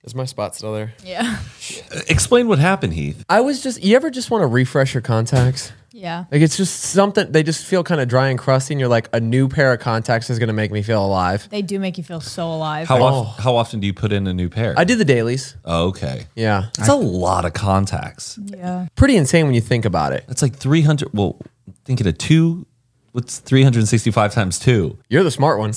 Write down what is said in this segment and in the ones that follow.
Is my spot still there? Yeah. Explain what happened, Heath. You ever just want to refresh your contacts? Yeah. Like it's just something, they just feel kind of dry and crusty and you're like, a new pair of contacts is going to make me feel alive. They do make you feel so alive. How often do you put in a new pair? I do the dailies. Oh, okay. Yeah. It's a lot of contacts. Yeah. Pretty insane when you think about it. That's like 300. Well, thinking of two. What's 365 times 2? You're the smart one.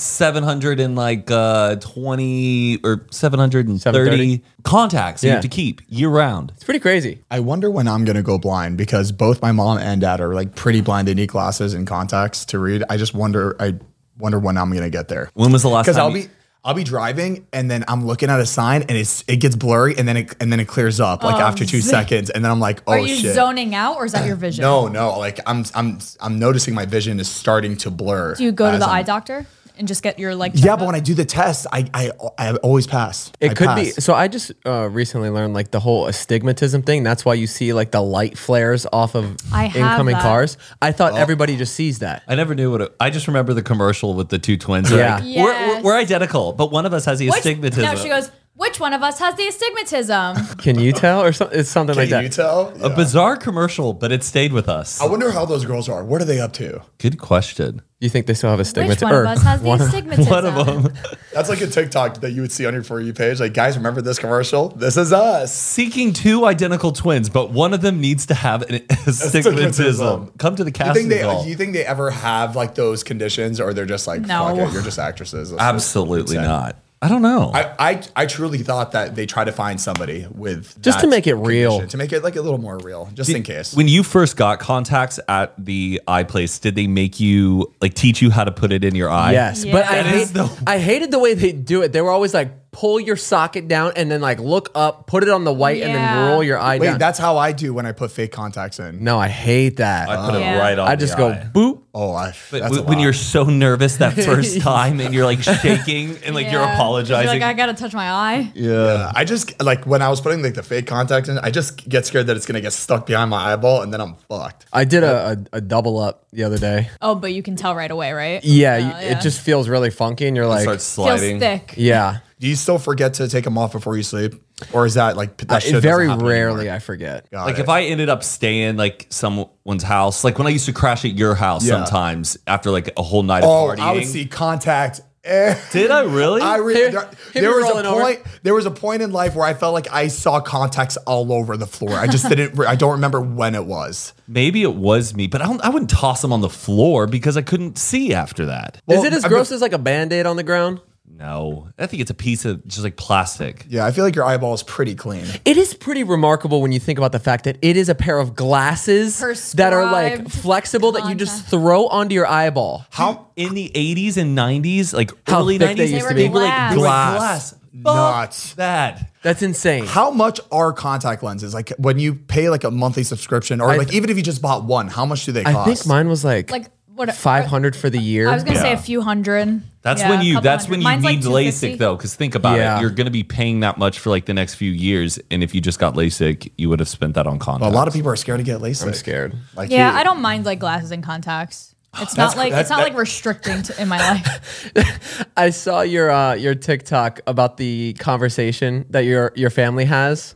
720 or 730 730? contacts you have to keep year round. It's pretty crazy. I wonder when I'm gonna go blind because both my mom and dad are like pretty blind. They need glasses and contacts to read. I just wonder. I wonder when I'm gonna get there. When was the last Because time? I'll be driving and then I'm looking at a sign and it gets blurry and then it clears up like after 2 seconds and then I'm like, oh Are you shit. zoning out or is that your vision? No, like I'm noticing my vision is starting to blur. Do you go to as the I'm- eye doctor and just get your like? Yeah, but when I do the test, I always pass. I It could pass. be. So I just recently learned like the whole astigmatism thing. That's why you see like the light flares off of I have incoming that. cars. I thought everybody just sees that. I never knew what I just remember the commercial with the two twins. Yeah. Like, Yes. we're identical, but one of us has the astigmatism. No, she goes, which one of us has the astigmatism? Can you tell? Or it's something like Can that. you tell? A bizarre commercial, but it stayed with us. I wonder how those girls are. What are they up to? Good question. You think they still have Which astigmatism? one of us has the one of- astigmatism? One of them. That's like a TikTok that you would see on your For You page. Like, guys, remember this commercial? This is us. Seeking two identical twins, but one of them needs to have an astigmatism. Come to the Do you casting think call. do you think they ever have like those conditions, or they're just like, No. fuck it, you're just actresses? Let's Absolutely just- not. I don't know. I truly thought that they try to find somebody with Just to that make it real. condition, to make it like a little more real, just in case. When you first got contacts at the eye place, did they make you like teach you how to put it in your eye? Yes, but Yeah. I hated the way they do it. They were always like, pull your socket down and then like look up, put it on the white, and then Yeah. roll your eye Wait, down. that's how I do when I put fake contacts in. No, I hate that. I put it Yeah. right on. I just the go eye. boop. Oh, But that's a when lot. you're so nervous that first time and you're like shaking and like you're Yeah. apologizing. You're like, I gotta touch my eye. Yeah, I just like when I was putting like the fake contacts in, I just get scared that it's gonna get stuck behind my eyeball and then I'm fucked. I did a double up the other day. Oh, but you can tell right away, right? Yeah, Oh, it just feels really funky, and you're like, starts feels sliding. thick. yeah. Do you still forget to take them off before you sleep, or is that like that shit Very doesn't happen rarely anymore? I forget. Got Like it. if I ended up staying like someone's house, like when I used to crash at your house Yeah. sometimes after like a whole night of oh, partying. I would see contact. Did I really? There was rolling a over. point. There was a point in life where I felt like I saw contacts all over the floor. I just didn't. I don't remember when it was. Maybe it was me, but I wouldn't toss them on the floor because I couldn't see after that. Is it as gross as like a Band-Aid on the ground? No, I think it's a piece of just like plastic. Yeah, I feel like your eyeball is pretty clean. It is pretty remarkable when you think about the fact that it is a pair of glasses that are like Prescribed flexible that you just throw onto your eyeball. How in the 80s and 90s, like How early thick 90s, they used to be. They were glass. They were Glass. Nuts. Fuck that. That's insane. How much are contact lenses? Like when you pay like a monthly subscription, or like even if you just bought one, how much do they cost? I think mine was like what 500 for the year. I was gonna say a few hundred. That's Yeah, when a you. couple That's hundred. when you Mine's like need 250. LASIK though, because think about Yeah. it. You're going to be paying that much for like the next few years, and if you just got LASIK, you would have spent that on contacts. a lot of people are scared to get LASIK. I'm scared. Like Yeah, you. I don't mind like glasses and contacts. It's That's- not like that- it's not that- like restricting in my life. I saw your TikTok about the conversation that your family has.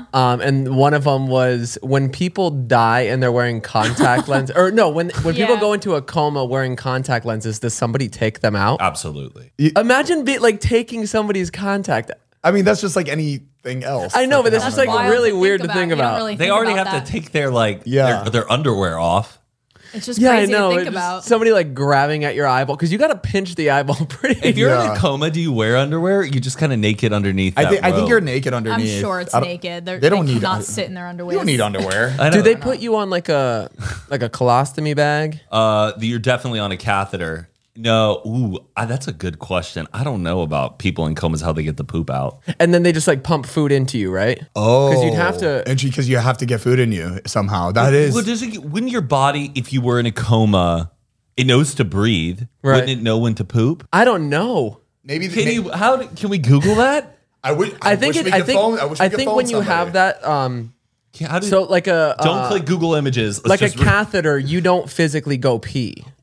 And one of them was when people die and they're wearing contact lenses, or no, when people Yeah. go into a coma wearing contact lenses, does somebody take them out? Absolutely. Imagine like taking somebody's contact. I mean, that's just like anything else. I know, that but can that's just happen. like Wild really to weird to about. think You don't about. really They think already about have that. to take their like Yeah. their underwear off. It's just Yeah, I crazy know. to think It's just about. somebody like grabbing at your eyeball because you got to pinch the eyeball pretty. If you're in Yeah. a coma, do you wear underwear? You just kind of naked underneath. I that think robe. you're naked I'm underneath. sure it's I don't- naked. They don't need not un- sit in their underwear. You don't need underwear. I know. Do they put you on like a colostomy bag? You're definitely on a catheter. No, that's a good question. I don't know about people in comas how they get the poop out. And then they just like pump food into you, right? Oh, because you'd have to. and because you have to get food in you somehow. That is. Well, wouldn't your body, if you were in a coma, it knows to breathe? Right. Wouldn't it know when to poop? I don't know. maybe Can we Google that? I would. I think wish we I could think phone- I wish we I could think phone when you somebody. have that How do so like a don't click Google Images. Let's like a just catheter, you don't physically go pee.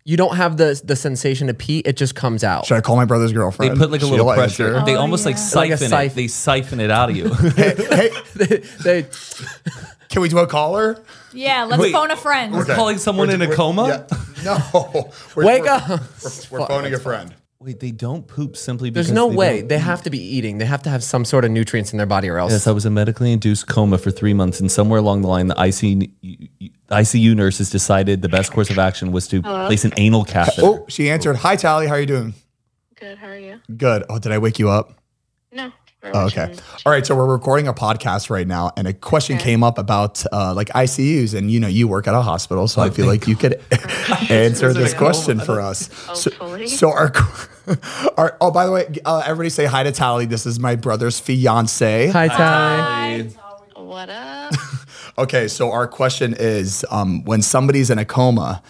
you don't have the sensation to pee. It just comes out. Should I call my brother's They girlfriend? put like a little She'll pressure. answer. They almost like Like a siphon it. siphon. They siphon it out of you. Hey, They can we do a caller? Yeah, let's Wait. phone a friend. We're calling someone in a coma? Yeah. No. Wake up. We're phoning a friend. Wait, they don't poop simply because There's no they way. don't- They have to be eating. They have to have some sort of nutrients in their body, or else. Yes, I was in medically induced coma for 3 months, and somewhere along the line, the ICU nurses decided the best course of action was to place an anal catheter. Oh, she answered. Hi, Tally. How are you doing? Good. How are you? Good. Oh, did I wake you up? No. Oh, okay. All right. So we're recording a podcast right now, and a question came up about like ICUs, and you work at a hospital, so I feel like you could answer this question for us. Hopefully. So our oh, by the way, everybody say hi to Tally. This is my brother's fiance. Hi, Ty. What up? Okay. So our question is, when somebody's in a coma,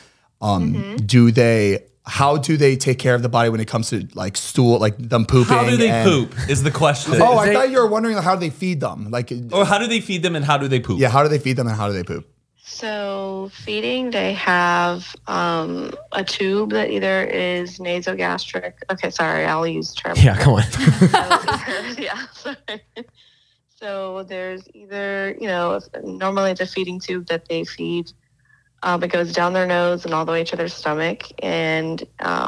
how do they take care of the body when it comes to like stool, like them pooping? How do they and- poop is the question. Oh, I They- thought you were wondering how do they feed them? Like, Or how do they feed them and how do they poop? yeah, how do they feed them and how do they poop? So feeding, they have a tube that either is nasogastric. Okay, sorry, I'll use term. Yeah, come on. Yeah. Sorry. So there's either, normally it's a feeding tube that they feed. It goes down their nose and all the way to their stomach. And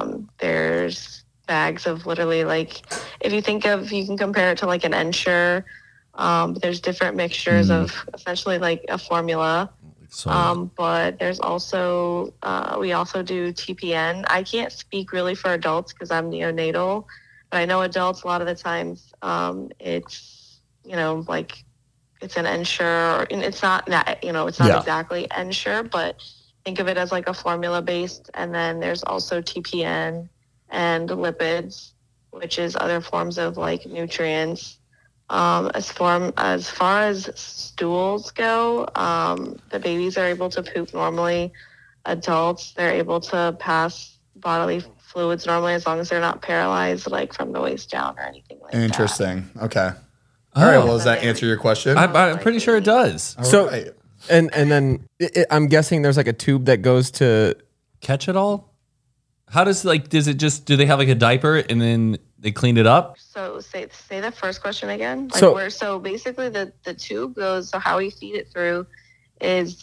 there's bags of literally like, if you can compare it to like an Ensure. There's different mixtures of essentially like a formula. But there's also, we also do TPN. I can't speak really for adults because I'm neonatal, but I know adults a lot of the times it's, like it's an Ensure, and it's not that, it's not exactly Ensure, but think of it as like a formula based. And then there's also TPN and lipids, which is other forms of like nutrients. As far as stools go, the babies are able to poop normally. Adults, they're able to pass bodily fluids normally as long as they're not paralyzed, like from the waist down or anything like that. Interesting. Okay. All right. Well, does that answer your question? I'm pretty sure it does. So, right. and then I'm guessing there's like a tube that goes to. Catch it all? How does do they have like a diaper and then they clean it up? So say the first question again. Like So- so basically the tube goes, so how we feed it through is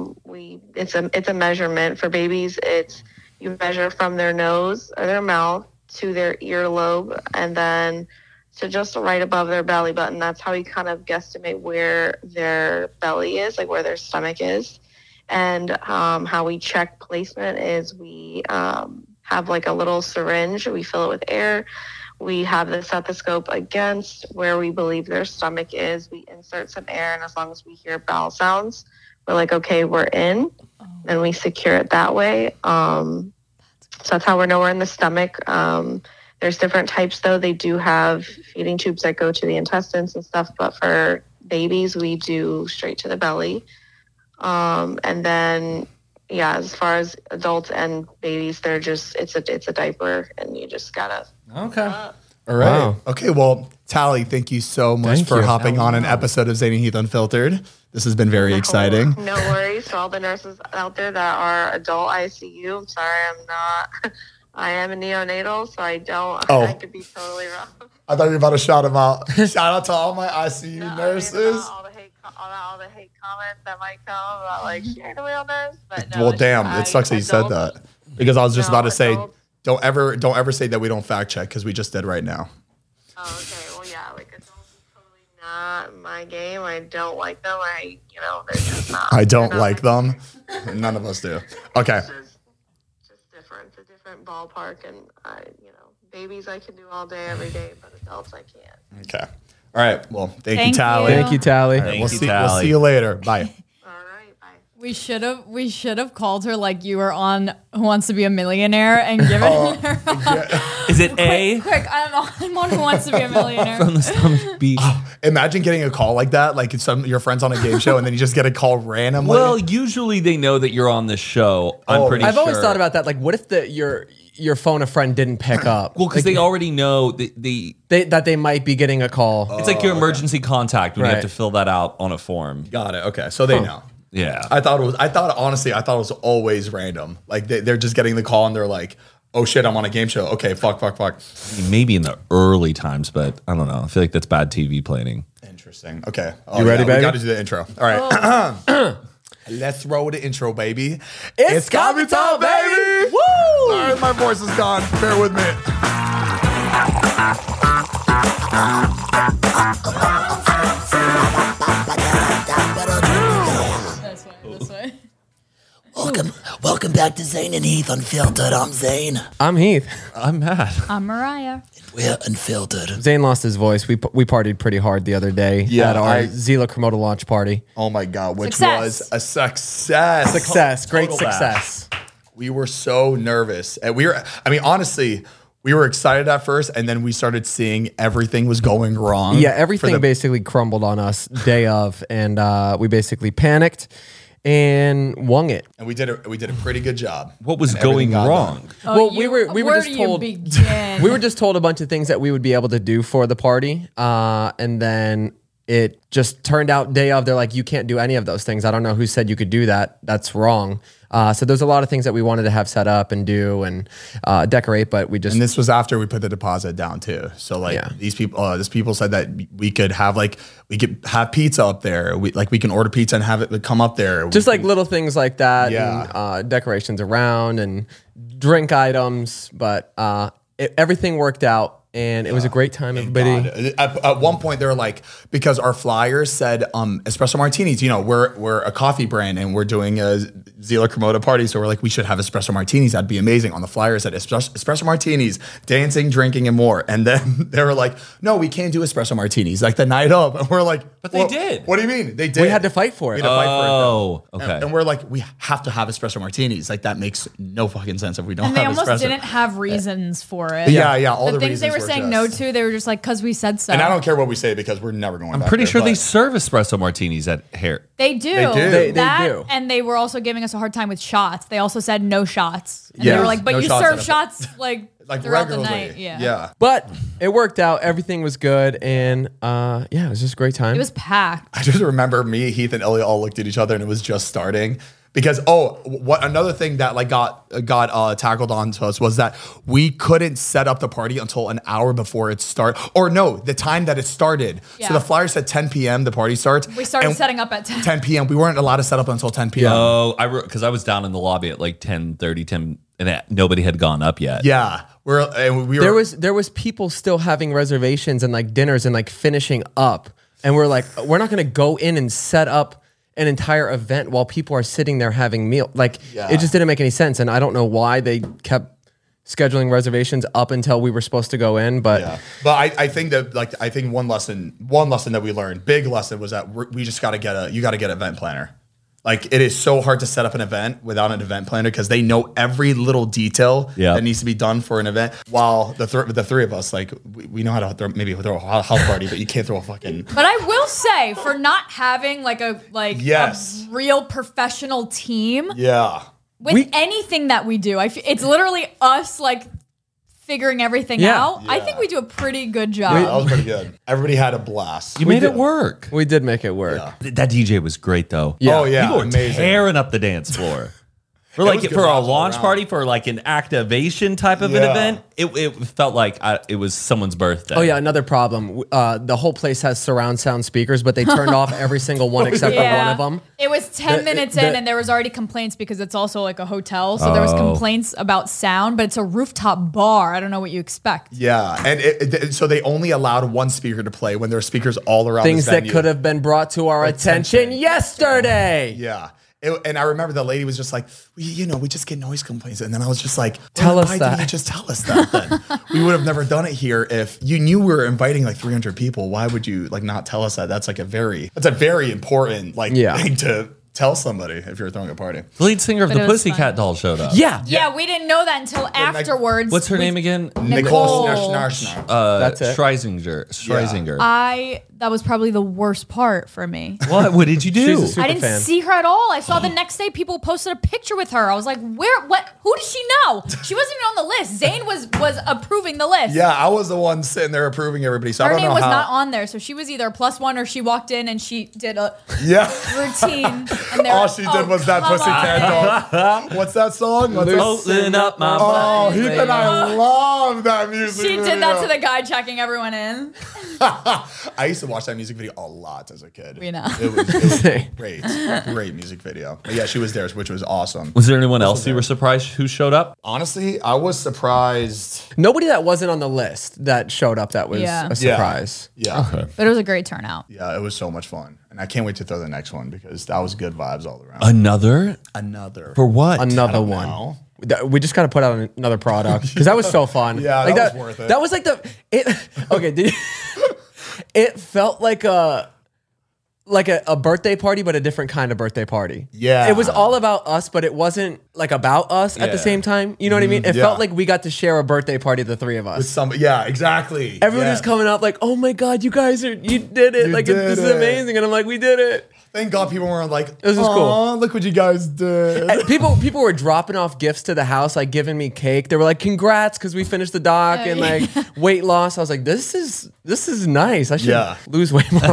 it's a measurement for babies. It's you measure from their nose or their mouth to their earlobe and then to just right above their belly button. That's how we kind of guesstimate where their belly is, like where their stomach is. And how we check placement is we have like a little syringe. We fill it with air. We have the stethoscope against where we believe their stomach is. We insert some air, and as long as we hear bowel sounds, we're like, okay, we're in. And we secure it that way. So that's how we know we're in the stomach. There's different types, though. They do have feeding tubes that go to the intestines and stuff, but for babies, we do straight to the belly. And then, yeah, as far as adults and babies, they're just, it's a diaper, and you just gotta. Okay. All right. Wow. Okay. Well, Tally, thank you so much Thank for you. hopping on an episode of Zane and Heath Unfiltered. This has been very exciting. No worries to all the nurses out there that are adult ICU. I'm sorry, I'm not. I am a neonatal, so I don't. Oh. I could be totally wrong. I thought you were about to shout them out. Shout out to all my ICU No, I mean, nurses. about all the hate comments that might come about like she's a real nurse, but no. Well, it's damn, just, it sucks that you said adults- that because I was just No, about to say, adults- don't ever say that we don't fact check because we just did right now. Oh, okay. Well, yeah, like adults is totally not my game. I don't like them. They're just not. I don't they're not like my them. None of us do. Okay. It's just different. It's a different ballpark, and babies I can do all day, every day, but adults I can't. Okay. All right. Well, thank you, Thank Tally. you. Thank you, Tally. Thank We'll you, see. Tally. We'll see you later. Bye. All right, bye. We should have called her like you were on Who Wants to Be a Millionaire and given her Is it A quick. I'm on Who Wants to Be a Millionaire. from the stomach, B? Imagine getting a call like that, like it's your friends on a game show, and then you just get a call randomly. Well, usually they know that you're on the show. I'm Oh, pretty I've sure. always thought about that. Like, what if your phone a friend didn't pick up? Well, because they already know that that they might be getting a call. it's like your emergency contact when you have Right. to fill that out on a form. got it. Okay, so they know. Yeah. I thought honestly it was always random. Like they're just getting the call and they're like, oh shit, I'm on a game show. Okay, fuck. I mean, maybe in the early times, but I don't know. I feel like that's bad TV planning. Interesting. Okay. You ready, baby? We got to do the intro. All right. Let's roll the intro, baby. It's coffee time, baby! Woo! All right, my voice is gone. Bear with me. This way. Welcome back to Zane and Heath Unfiltered. I'm Zane. I'm Heath. I'm mad. I'm Mariah. We're unfiltered. Zane lost his voice. We partied pretty hard the other day Yeah, at our Zila Komodo launch party. Oh my God, which Success. was a success. Great Total success. We were so nervous. And honestly, we were excited at first, and then we started seeing everything was going wrong. Yeah, everything basically crumbled on us day of, and we basically panicked and wung it. And we did a pretty good job. What was And everything going got wrong? done. Well, we were where just do told you begin? we were just told a bunch of things that we would be able to do for the party, and then it just turned out day of. They're like, you can't do any of those things. I don't know who said you could do that. That's wrong. So there's a lot of things that we wanted to have set up and do and decorate, but we just And this was after we put the deposit down too. So like Yeah. these people said that we could have pizza up there. We can order pizza and have it come up there. just like little things like that, Yeah. and decorations around and drink items, but everything worked out. And it was a great time, everybody. God. At one point, they were like, because our flyers said espresso martinis. You know, we're a coffee brand and we're doing a Zila Komodo party, so we're like, we should have espresso martinis. That'd be amazing. On the flyer said espresso martinis, dancing, drinking, and more. And then they were like, no, we can't do espresso martinis like the night of. And we're like, But they did. What do you mean? They did. We had to fight for it. We had to fight for it. Oh, And- okay. And we're like, we have to have espresso martinis. Like that makes no fucking sense if we don't And they have almost espresso. didn't have reasons for it. Yeah. All The the things they reasons were saying no to, they were just like, because we said so. And I don't care what we say because we're never going. I'm back pretty there, sure they but- serve espresso martinis at Hair. They do. They do. They That, do. and they were also giving us a hard time with shots. They also said no shots. And Yeah. they were like, but No you shots serve at a- shots like throughout the regularly. night. Yeah. Yeah. But it worked out. Everything was good, and it was just a great time. It was packed. I just remember me, Heath, and Elliot all looked at each other, and it was just starting. Because what another thing that like got tackled onto us was that we couldn't set up the party until an hour before it started, or no, the time that it started. Yeah. So the flyer said 10 p.m. the party starts. We started and setting up at 10. 10 p.m. We weren't allowed to set up until 10 p.m. Oh, because I was down in the lobby at like 10:30, and nobody had gone up yet. Yeah, we were. there was people still having reservations and like dinners and like finishing up, and we're like, we're not gonna go in and set up an entire event while people are sitting there having meal. Like it just didn't make any sense, and I don't know why they kept scheduling reservations up until we were supposed to go in. But Yeah. But I think that one lesson that we learned, big lesson, was that we just got to get an event planner. Like it is so hard to set up an event without an event planner because they know every little detail that needs to be done for an event. While the three of us, like we know how to throw a house party, but you can't throw a fucking. But I will say, for not having a Yes. real professional team Yeah. with anything that we do, it's literally us figuring everything Yeah. out. I think we do a pretty good job. That was pretty good. Everybody had a blast. You made it work. we did make it work. Yeah. That DJ was great though. Oh yeah, People were amazing. tearing up the dance floor. For was like good for a vibes all launch around. party, for like an activation type of an Yeah. event, it felt like it was someone's birthday. Oh yeah, another problem. The whole place has surround sound speakers, but they turned off every single one except for one of them. It was 10 minutes in and there was already complaints because it's also like a hotel. So there was complaints about sound, but it's a rooftop bar. I don't know what you expect. Yeah, and so they only allowed one speaker to play when there are speakers all around. Things this that venue. could have been brought to our attention yesterday. Yeah. And I remember the lady was just like, we just get noise complaints. And then I was just like, Tell us why that. didn't you just tell us that then? We would have never done it here if you knew we were inviting like 300 people. Why would you not tell us that? That's a very important thing to tell somebody if you're throwing a party. The lead singer of But the it was Pussycat Doll showed up. Yeah, we didn't know that until afterwards. What's her name again? Nicole Nicole. Schnarschnar. That's it. Schreisinger. I that was probably the worst part for me. What did you do? She's a super I didn't fan. see her at all. I saw the next day people posted a picture with her. I was like, who does she know? She wasn't even on the list. Zayn was approving the list. Yeah, I was the one sitting there approving everybody. So I Her don't name know was how. not on there, so she was either +1 or she walked in and she did a Yeah. routine. And they All were she like, did was that come Pussycat on. Dog. What's that song? What's that? Open up my Oh, body, Heath baby. and I love that music She video. did that to the guy checking everyone in. I used to watch that music video a lot as a kid. We know. It was great. Great music video. But yeah, she was there, which was awesome. Was there anyone else you were surprised who showed up? Honestly, I was surprised. Nobody that wasn't on the list that showed up that was Yeah. a surprise. Yeah. But it was a great turnout. Yeah, it was so much fun. And I can't wait to throw the next one because that was good vibes all around. Another? Another. For what? Another one. know. We just got to put out another product because that was so fun. Yeah, like that was worth it. That was like okay. It felt like a birthday party, but a different kind of birthday party. Yeah. It was all about us, but it wasn't like about us at the Yeah. same time. You know what I mean? It yeah. felt like we got to share a birthday party, the three of us. Yeah, exactly. Everyone yeah. was coming up like, oh my God, you did it. You Like, did this is it. amazing. And I'm like, we did it. Thank God people weren't like, was just cool. "Aw, look what you guys did. And people were dropping off gifts to the house, like giving me cake. They were like, "Congrats, because we finished the doc and like weight loss." I was like, "This is nice. I should Yeah. lose weight more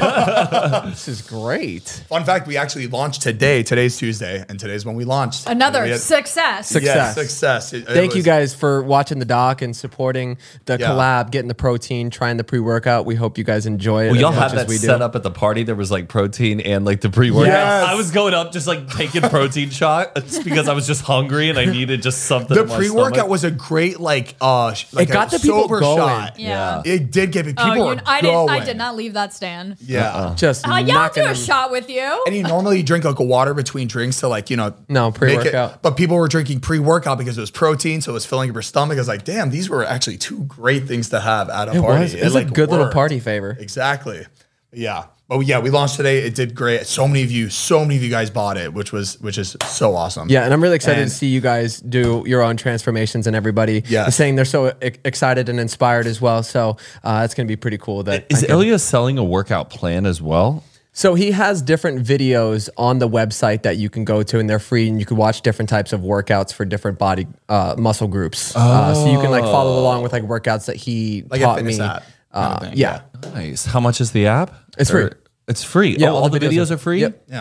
often. This is great." Fun fact, we actually launched today. Today's Tuesday, and today's when we launched. Another We had- success. Success. Yeah, success. Thank you guys for watching the doc and supporting the Yeah. collab, getting the protein, trying the pre-workout. We hope you guys enjoy it. Well, y'all as had much as that we set do. up at the party. There was like protein and like the pre-workout. Yes. I was going up just like taking protein shots because I was just hungry and I needed just something. The in my pre-workout stomach. was a great like It got a the people sober going. shot. Yeah. It did get people. Oh, were I going. did not leave that stand. Yeah. Just Yeah, I'll knocking do a them. shot with you. And you normally drink like a water between drinks to like, No, make it- pre-workout. But people were drinking pre-workout because it was protein, so it was filling up your stomach. I was like, damn, these were actually two great things to have at a It party. was. It was a like, good little worked. party favor. Exactly. Yeah. But yeah, we launched today. It did great. So many of you guys bought it, which is so awesome. Yeah, and I'm really excited And- to see you guys do your own transformations and everybody Yes. is saying they're so excited and inspired as well. So it's going to be pretty cool. That Is I can- Ilya selling a workout plan as well? So he has different videos on the website that you can go to, and they're free, and you can watch different types of workouts for different body muscle groups. So you can like follow along with like workouts that he Like a taught fitness me. app kind of thing, Yeah. Nice. How much is the app? It's free. It's free. Yeah, Oh, all the videos are free? Yep. Yeah.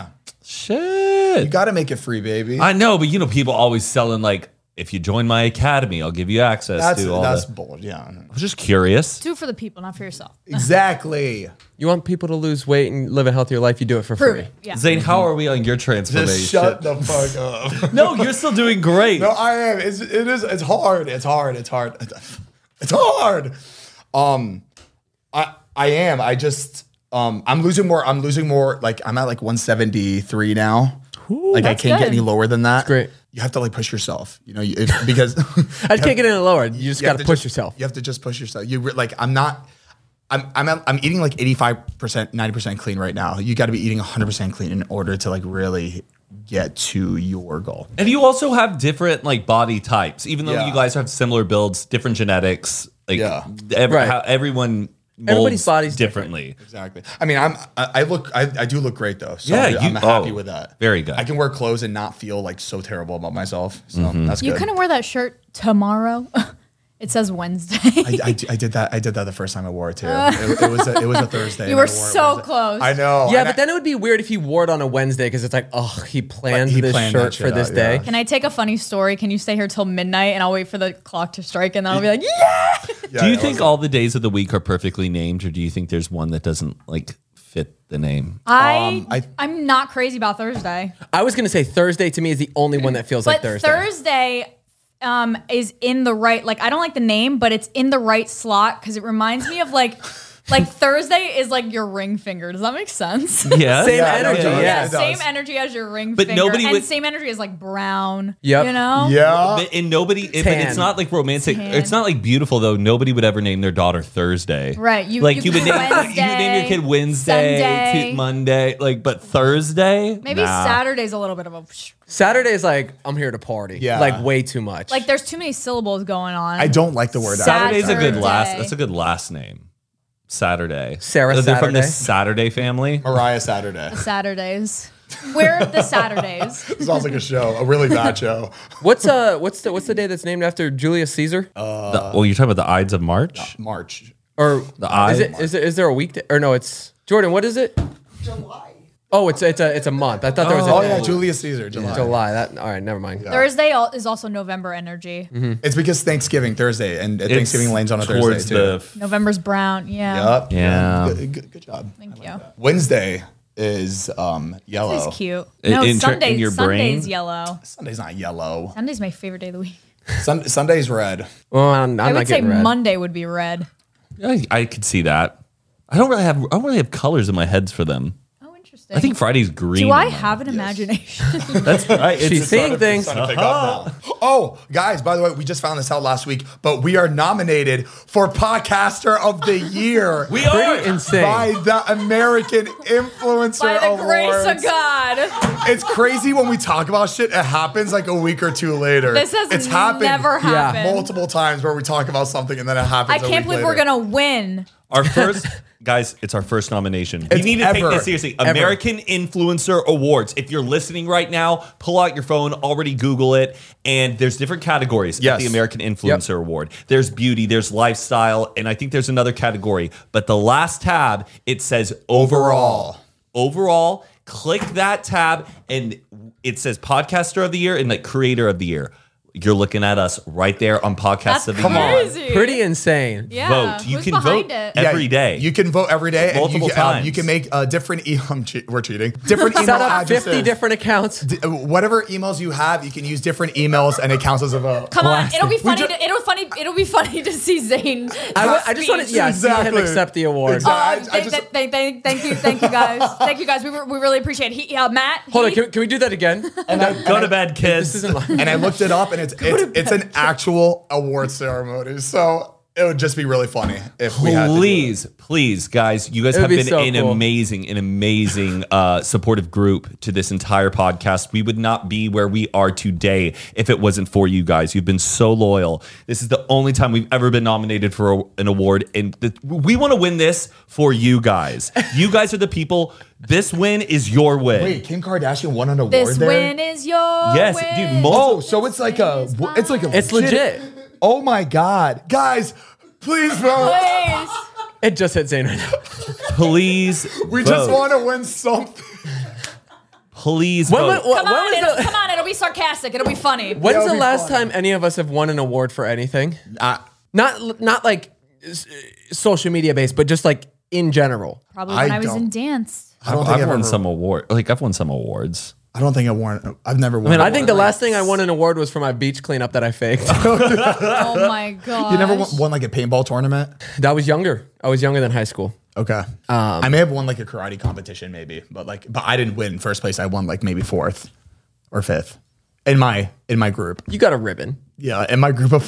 Shit. You got to make it free, baby. I know, but people always selling like, if you join my academy, I'll give you access to all that's that. bold. Yeah. I was just curious. Do it for the people, not for yourself. Exactly. You want people to lose weight and live a healthier life, you do it for Prove free. it. Yeah. Zane, how are we on your transformation? Just shut the fuck up. No, you're still doing great. No, I am. It's hard. It's hard. It's hard. It's hard. I am. I just I'm losing more. Like I'm at like 173 now. Like I that's can't get good. any lower than that. great. You have to like push yourself. You know, because I just can't get any lower. You just you have got to to push just- yourself. You have to just push yourself. I'm eating like 85%, 90% clean right now. You got to be eating 100% clean in order to like really get to your goal. And you also have different like body types, even though Yeah. you guys have similar builds, different genetics. Like Yeah. Right. how everyone Everybody's molds body's differently. Exactly. I mean, I do look great though. So Yeah, I'm happy with that. very good. I can wear clothes and not feel like so terrible about myself. So that's You good. couldn't wear that shirt tomorrow. It says Wednesday. I did that. I did that the first time I wore it too. It was a Thursday. You and I were wore it so Wednesday. close. I know. Yeah, and but then it would be weird if he wore it on a Wednesday because it's like, oh, he planned He this planned shirt that for shit this out, day. yeah. Can I take a funny story? Can you stay here till midnight and I'll wait for the clock to strike and then I'll be like, yeah. Yeah, Do you it think was- all the days of the week are perfectly named, or do you think there's one that doesn't like fit the name? I'm not crazy about Thursday. I was going to say Thursday to me is the only one that feels like But Thursday. Thursday is in the right, like, I don't like the name, but it's in the right slot because it reminds me of like Thursday is like your ring finger. Does that make sense? Yeah, Same Yeah, energy, no, it does. yeah. It Same does. energy as your ring But finger. nobody and would- same energy as like brown. Yep. You know? Yeah. But, and nobody, but Tan. it's not like romantic. Tan. It's not like beautiful though. Nobody would ever name their daughter Thursday. Right. You would name you would name Wednesday, your kid Wednesday, Sunday. Monday, like, but Thursday. Maybe Nah. Saturday's a little bit of a Saturday is like, I'm here to party. Yeah. Like way too much. like there's too many syllables going on. I don't like the word. Saturday- Saturday's a good last. Saturday. That's a good last name. Saturday. Sarah They're from the Saturday. Saturday family. Mariah Saturday. Saturdays. We're the Saturdays. Sounds like a show, a really bad show. What's the day that's named after Julius Caesar? You're talking about the Ides of March? March. Or The Ides? is there a weekday? Or no, it's Jordan. What is it? July. Oh, it's a month. I thought there was a Oh day. yeah, Julius Caesar, July. July. That all right. Never mind. Thursday is also November energy. It's because Thanksgiving Thursday and Thanksgiving lands on a Thursday too. November's brown. Yeah. Yup. Yeah. Good job. Thank you. Wednesday is yellow. It's cute. In- No, in Sunday's your brain? Sunday's yellow. Sunday's not yellow. Sunday's my favorite day of the week. Sunday's red. Well, I'm I not would say getting red. Monday would be red. I could see that. I don't really have colors in my heads for them. Oh, interesting. I think Friday's green. Do I in mine. have an imagination? That's right. She's seeing things. Starting to pick up now. Oh, guys, by the way, we just found this out last week, but we are nominated for Podcaster of the Year. We are Pretty insane. By the American Influencer By the Awards. grace of God. It's crazy when we talk about shit, it happens like a week or two later. This has it's happened never happened. multiple times where we talk about something and then it happens. I can't believe we're going to win. Our first, guys, it's our first nomination. We need to take this seriously. American Influencer Awards. If you're listening right now, pull out your phone, already Google it, and there's different categories at the American Influencer Award. There's beauty, there's lifestyle, and I think there's another category. But the last tab, it says overall. Overall, click that tab, and it says Podcaster of the Year and like Creator of the Year. You're looking at us right there on Podcast That's of the crazy. Year. Pretty insane. Yeah. Vote. You Who's can behind vote it? every day. You can vote every day. Multiple and times. You can make different we're cheating. Different email Set up addresses. 50 different accounts. Whatever emails you have, you can use different emails and it counts as a vote. Come on, it'll be funny. ju- It'll be funny to see Zane. I just want to see him Exactly. accept the award. Exactly. Thank you guys. Thank you guys. We really appreciate it. Matt. Hold on, can we do that again? Go to bed, kids. This isn't live. And I looked it up and it's an actual award ceremony. So it would just be really funny if we had to do it. Please, guys, you guys It have would be been so an cool. amazing supportive group to this entire podcast. We would not be where we are today if it wasn't for you guys. You've been so loyal. This is the only time we've ever been nominated for an award, and we want to win this for you guys. You guys are the people. This win is your win. Wait, Kim Kardashian won an award This there? win is your Yes, win. dude, Oh, so it's like It's legit. Oh my God. Guys, please vote. Please. It just hit Zane right now. Please, We vote. just want to win something. Please When vote. wa- Come on, was come on. It'll be sarcastic. It'll be funny. When's That'll the be last fun. time any of us have won an award for anything? Not like social media based, but just like in general. Probably when I I was in don't- dance. I don't think I've I've won ever- some award. Like I've won some awards. I don't think I've never won. I think the last thing I won an award was for my beach cleanup that I faked. Oh my god. You never won like a paintball tournament? That was younger. I was younger than high school. Okay. I may have won like a karate competition maybe, but I didn't win first place. I won like maybe 4th or 5th in my group. You got a ribbon. Yeah, in my group of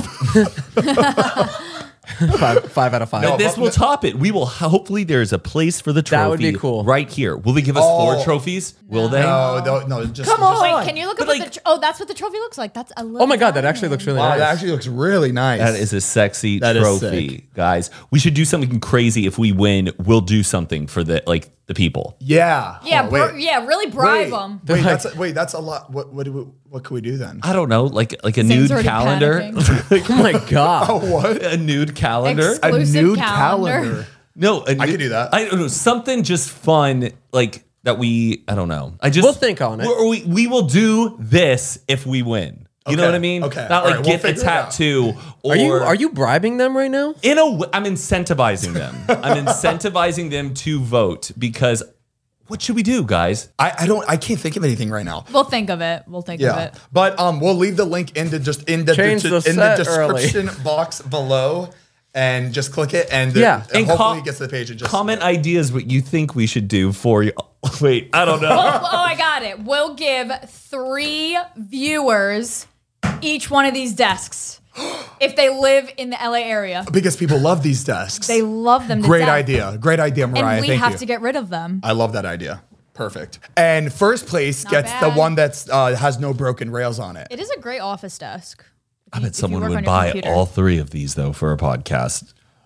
5. 5 out of 5. No, This will top it. We will hopefully there's a place for the trophy. That would be cool. Right here. Will they give us 4 trophies? Will they? No, just Come on. Wait, can you look up But what like- oh, that's what the trophy looks like. That's a little Oh my God, that actually looks really Wow, nice. that actually looks really nice. That is a sexy That is trophy, sick. guys. We should do something crazy. If we win, we'll do something for the people. Yeah. Yeah, Hold on, wait. really bribe Wait, them. that's a lot. What can we do then? I don't know, like a Zane's nude already calendar. Oh my God. What? A nude calendar. A Exclusive nude calendar. calendar. No, I could do that. I don't know, something just fun, like that. I don't know. We'll think on it. We will do this if we win. You know Okay, what I mean? okay. Not All like right, we'll get a figure it out. tattoo. Or Are you bribing them right now? I'm incentivizing them. I'm incentivizing them to vote because what should we do, guys? I can't think of anything right now. We'll think of it. We'll think of Yeah, it. but we'll leave the link in the Change the in set the description box below, and just click it, and Yeah. and And hopefully it gets to the page and just comment ideas what you think we should do for you. Wait, I don't know. Oh, I got it. We'll give 3 viewers each one of these desks if they live in the LA area. because people love these desks. They love them. To Great death. idea, Mariah. And we Thank have you. to get rid of them. I love that idea. Perfect. And first place Not gets the bad. one that's has no broken rails on it. It is a great office desk. I bet If you someone work would on your buy computer. all 3 of these though for a podcast.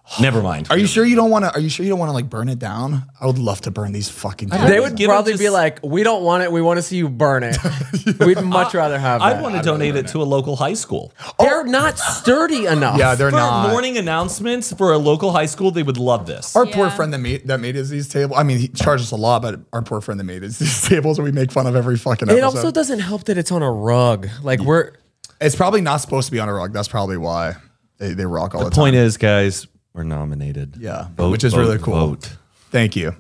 Never mind. Are you sure you don't want to? Are you sure you don't want to like burn it down? I would love to burn these fucking. They would probably be like, "We don't want it. We want to see you burn it." We'd much rather have that. I'd want to donate it to a local high school. They're not sturdy enough. Yeah, they're For not. morning announcements for a local high school, they would love this. Our poor friend that made us these tables. I mean, he charged us a lot, but our poor friend that made us these tables, we make fun of every fucking episode. It also doesn't help that it's on a rug. Like It's probably not supposed to be on a rug. That's probably why they rock all the time. The point is, guys, we're nominated. Yeah, Vote, which is vote, really cool. vote. Thank you.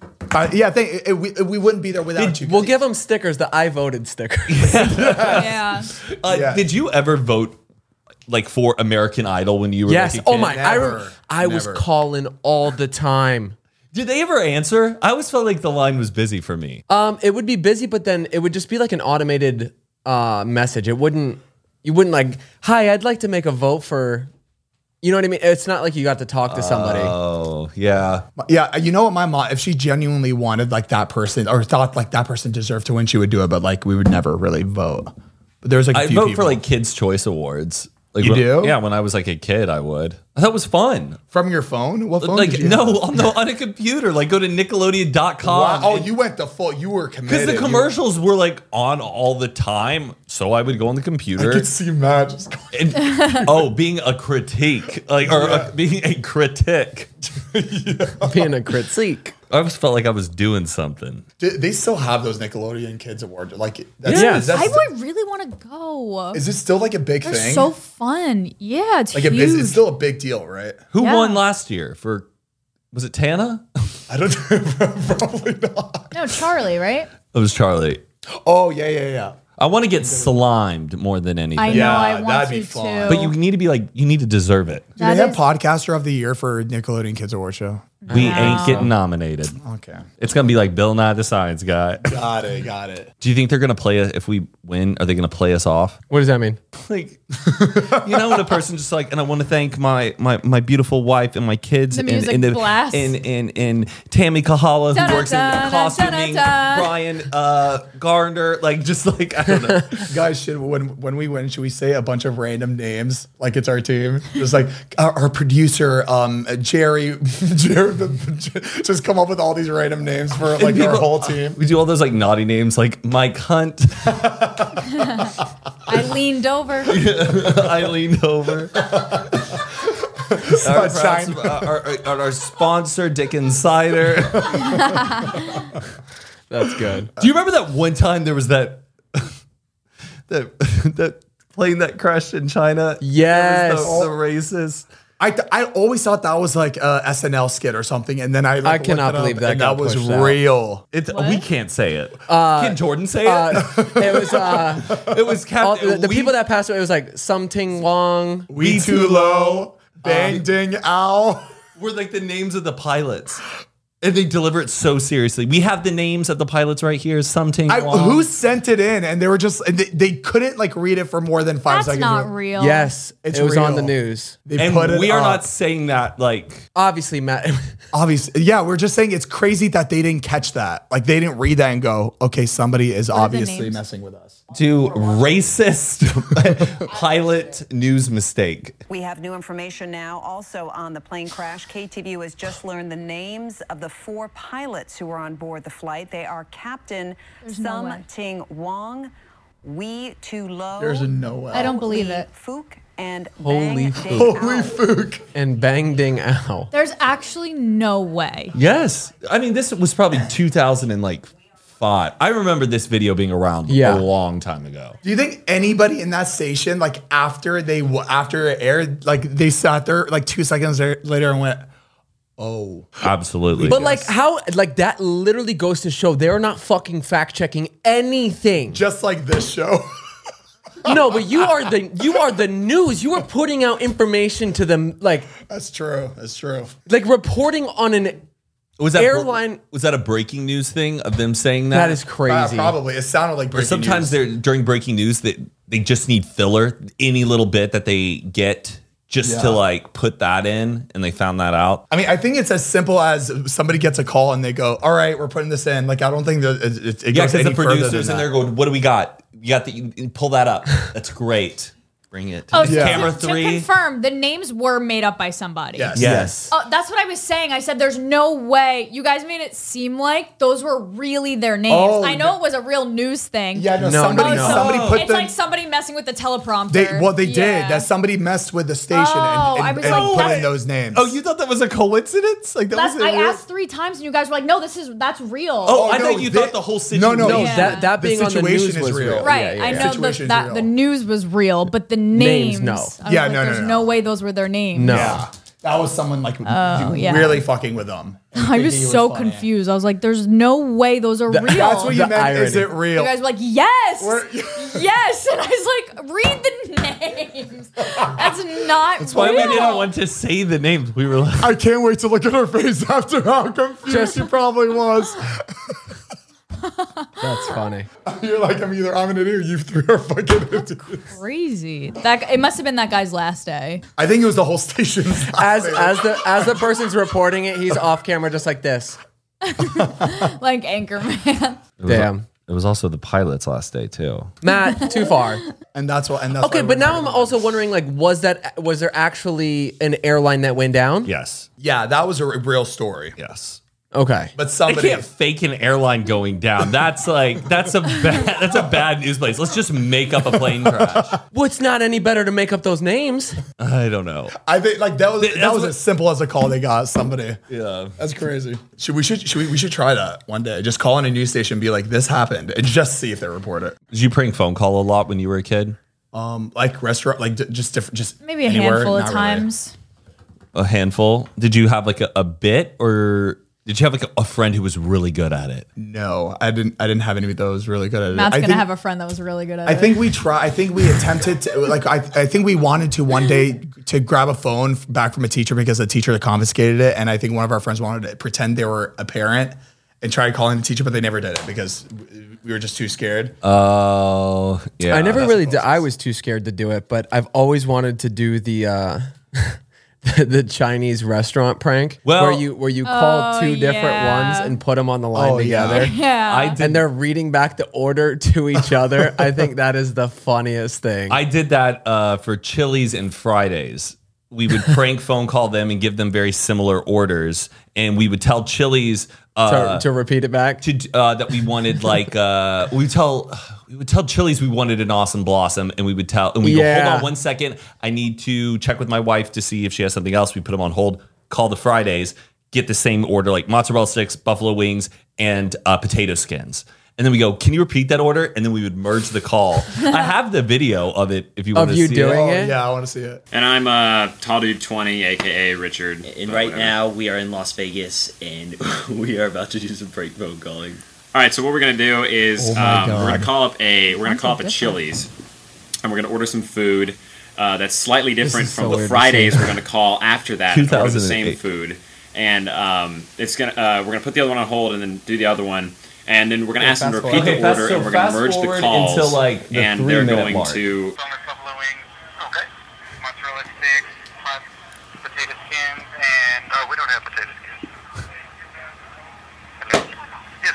We wouldn't be there without you. We'll give them stickers. The I voted sticker. Yeah. Yeah. Did you ever vote like for American Idol when you were Yes. like a kid? Oh my! I was Never. calling all the time. Did they ever answer? I always felt like the line was busy for me. It would be busy, but then it would just be like an automated message. You wouldn't like, "Hi, I'd like to make a vote for." You know what I mean? It's not like you got to talk to somebody. Oh, yeah. Yeah, you know what, my mom, if she genuinely wanted like that person or thought like that person deserved to win, she would do it. But like we would never really vote. But there's like a I few vote people. for like Kids' Choice Awards. Like, You do? Yeah, when I was like a kid, I would. I thought it was fun. From your phone. What phone? Like, did you no, have? on a computer. Like, go to Nickelodeon.com. Wow. Oh, you went the full. You were committed. Because the commercials were like on all the time. So I would go on the I computer. could see Matt just going. And, being a critique. Like, or being a critic. Being a critique. I always felt like I was doing something. They still have those Nickelodeon Kids Awards. Like, that's, Yes. I would really want to go. Is it still like a big They're thing? so fun. Yeah, it's like huge. it's still a big deal, right? Who Yeah. won last year for, was it Tana? I don't know. Probably not. No, Charlie, right? It was Charlie. Oh yeah. I want to get slimed more than anything. I know. Yeah, I want that'd to be too. fun. But you need to be like, you need to deserve it. Do they have Podcaster of the Year for Nickelodeon Kids Award Show? We ain't getting nominated. Okay. It's going to be like Bill Nye the Science Guy. Got it. Do you think they're going to play us, if we win, are they going to play us off? What does that mean? Like, you know, when a person just like, and I want to thank my beautiful wife and my kids The and music blasts. and Tammy Kahala who Dun-dun-dun, works in costuming, dun-dun-dun. Brian Garner, like just like, I don't know. Guys, when we win, should we say a bunch of random names like it's our team? Just like our producer, Jerry, just come up with all these random names for like our whole team. We do all those like naughty names like Mike Hunt. I leaned over. I leaned over. Our sponsor, Dickens Cider. That's good. Do you remember that one time there was that plane that crashed in China? Yes. The racist. I always thought that was like a SNL skit or something, and then I I cannot believe that got was pushed out. real. We can't say it. Can Jordan say it? It was It was all, Captain. the people that passed away. It was like Something Wong. We too low, bang ding ow. were like the names of the pilots. And they deliver it so seriously. We have the names of the pilots right here. Something. Who sent it in? And they were just they couldn't like read it for more than 5 That's seconds. not real. Yes, It's it was on the real. news. They And put it we are up. not saying that like. Obviously, Matt. Obviously, yeah, we're just saying it's crazy that they didn't catch that. Like they didn't read that and go, okay, somebody is are the obviously names? messing with us. To racist pilot news mistake. We have new information now also on the plane crash. KTVU has just learned the names of the 4 pilots who were on board the flight. They are Captain no way. Somting Wong, Wee Tu Lo, There's no way. I don't believe it. Fook, and Holy Bang Fook. Ding Holy Ao. fook. And Bang Ding Ow. There's actually no way. Yes. I mean, this was probably 2005. I remember this video being around Yeah. a long time ago. Do you think anybody in that station, like after it aired, like they sat there like 2 seconds later and went, oh, Absolutely. But like how like that literally goes to show they're not fucking fact checking anything. just like this show. No, but you are the news. You are putting out information to them like That's true. That's true. reporting on an was that airline- was that a breaking news thing of them saying that? that is crazy. Probably. It sounded like Or breaking sometimes news. they're during breaking news that they just need filler, any little bit that they get just to Yeah. like put that in, and they found that out. I mean, I think it's as simple as somebody gets a call and they go, all right, we're putting this in. Like, I don't think that it Yeah, goes because any the further than producers and that. they're going, "What do we got? You got the pull that up. That's great." Bring it. Oh, Camera to 3. confirm, the names were made up by somebody. Yes. Oh, that's what I was saying. I said there's no way. You guys made it seem like those were really their names. Oh, I know it was a real news thing. Yeah, no, No, somebody no. somebody put It's them. like somebody messing with the teleprompter. They did. Yeah. That somebody messed with the station Oh, I and was like, put that's- in those names. Oh, you thought that was a coincidence? Like I asked 3 times and you guys were like, no, that's real. Oh, I no, thought you they- thought the whole No, situation. no. No, Yeah. that being on the situation news is was real. real. Right, Yeah, yeah, I yeah. know Situation's that real. the news was real, but the names, no. I was Yeah, like, no, there's no. no way those were their names. No. Yeah, that was someone like yeah. really fucking with them. I was Thinking it so funny. confused. I was like, there's no way those are real. That's what you The meant. Is irony. it real? You guys were like, yes, We're- yes, and I was like, read the names. That's not That's why real. we didn't want to say the names. We were like, I can't wait to look at her face after how confused she probably was. That's funny. You're like, I'm an idiot or you 3 are fucking idiots. Crazy. It must have been that guy's last day. I think it was the whole station's As the person's reporting it, he's off camera just like this. Like Anchorman. Damn. It was also the pilot's last day too. Matt, too far. and that's what. And that's Okay, why but we're now I'm talking also wondering, like, was there actually an airline that went down? Yes. Yeah, that was a real story. Yes. Okay. But I somebody. can't fake an airline going down. That's a bad news place. Let's just make up a plane crash. Well, it's not any better to make up those names. I don't know. I think like that was what- as simple as a call they got. Somebody. Yeah. That's crazy. We should try that one day. Just call in a news station and be like, this happened, and just see if they report it. Did you prank phone call a lot when you were a kid? Like restaurant, like just different, just Maybe a anywhere, handful of not really. times. A handful. Did you have like a bit, or did you have like a friend who was really good at it? No, I didn't have any of those really good at it. Matt's I gonna think- have a friend that was really good at I it. think we attempted to, like, I think we wanted to one day to grab a phone back from a teacher because the teacher had confiscated it. And I think one of our friends wanted to pretend they were a parent and tried calling the teacher, but they never did it because we were just too scared. Oh, yeah. I never really did. I was too scared to do it, but I've always wanted to do the the Chinese restaurant prank, Well- where you call two different yeah. ones and put them on the line Oh, yeah. together. yeah. I did. And they're reading back the order to each other. I think that is the funniest thing. I did that for Chili's and Fridays. We would prank phone call them and give them very similar orders, and we would tell Chili's to repeat it back. that we wanted like we would tell Chili's we wanted an awesome blossom, and we would tell and we go, Yeah. hold on 1 second, I need to check with my wife to see if she has something else. We put them on hold, call the Fridays, get the same order like mozzarella sticks, buffalo wings, and potato skins. And then we go, can you repeat that order? And then we would merge the call. I have the video of it if you want Of to you see doing it. it? Yeah, I want to see it. And I'm Tall Dude 20, aka Richard. And right now we are in Las Vegas and we are about to do some prank phone calling. All right, so what we're gonna do is Oh my we're gonna God. call up a different. Chili's, and we're gonna order some food that's slightly different is from so the weird to Fridays. see. We're gonna call after that and order the same 2008. food, and it's gonna we're gonna put the other one on hold and then do the other one. And then we're going to ask them to repeat the order, and we're going to merge the calls. until like the and they're 3-minute going mark. to Buffalo wings. Okay. Mozzarella sticks, hot potato skins, and we don't have potato skins. Hello? Yes,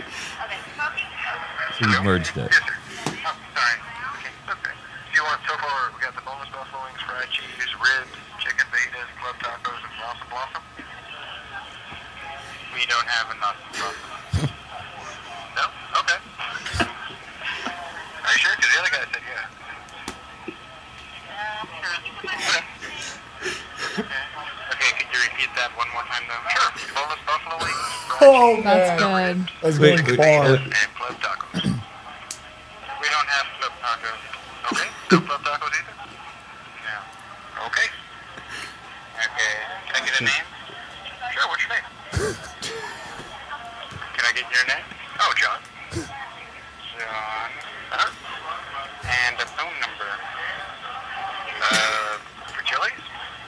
sir. So we merged it. Yes, sir. Oh, sorry. Okay. Do you want so far? We got the boneless buffalo wings, fried cheese, ribs, chicken fajitas, club tacos, and blossom. We don't have enough blossom. No? Okay. Are you sure? Because the other guy said yeah. Okay, could you repeat that one more time though? Sure. Boneless buffalo wings, fried Oh, That's man. good. That's Wait, going wait, far. and club tacos. We don't have club tacos. Okay? No club tacos either? No. Okay. Okay. Can I get a name? Sure, what's your name? Can I get your name? Oh, John. John. Uh-huh. And a phone number. For Chili's?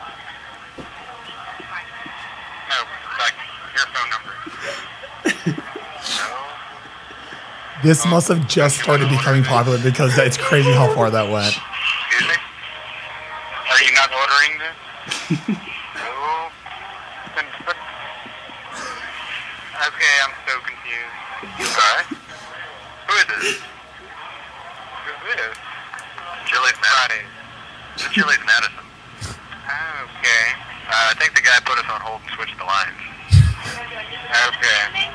No, like your phone number. No. This must have just started becoming popular because it's crazy how far that went. Excuse me? Are you not ordering this? No. Then put- Okay, I'm so confused. Alright. Who is this? Who is this? Chili's Fridays. This is Chili's Madison. Okay. I think the guy put us on hold and switched the lines. Okay.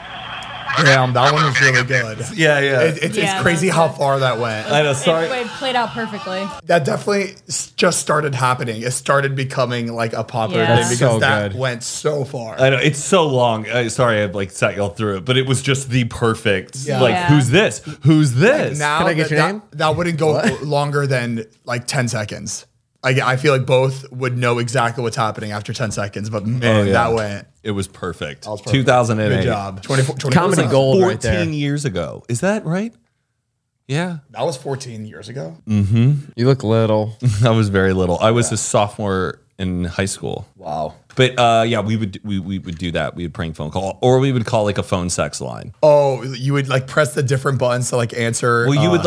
Damn, that one was really good. Yeah. It's crazy how far that went. I know. Sorry. It played out perfectly. That definitely just started happening. It started becoming like a popular Yeah. thing because So that good. went so far. I know it's so long. Sorry, I like sat y'all through it, but it was just the perfect. Yeah. Like, Yeah. who's this? Who's this? Now Can I get that, your name? That wouldn't go longer than like 10 seconds. I feel like both would know exactly what's happening after 10 seconds, but man, that went. It was perfect. That was perfect. 2008. Good job. 24 Comedy that gold. 14 right there. years ago. Is that right? Yeah. was 14 years ago. You look little. I was very little. I was a sophomore in high school. Wow. But yeah, we would do that. We would prank phone call, or we would call like a phone sex line. Oh, you would like press the different buttons to like answer. Well, you would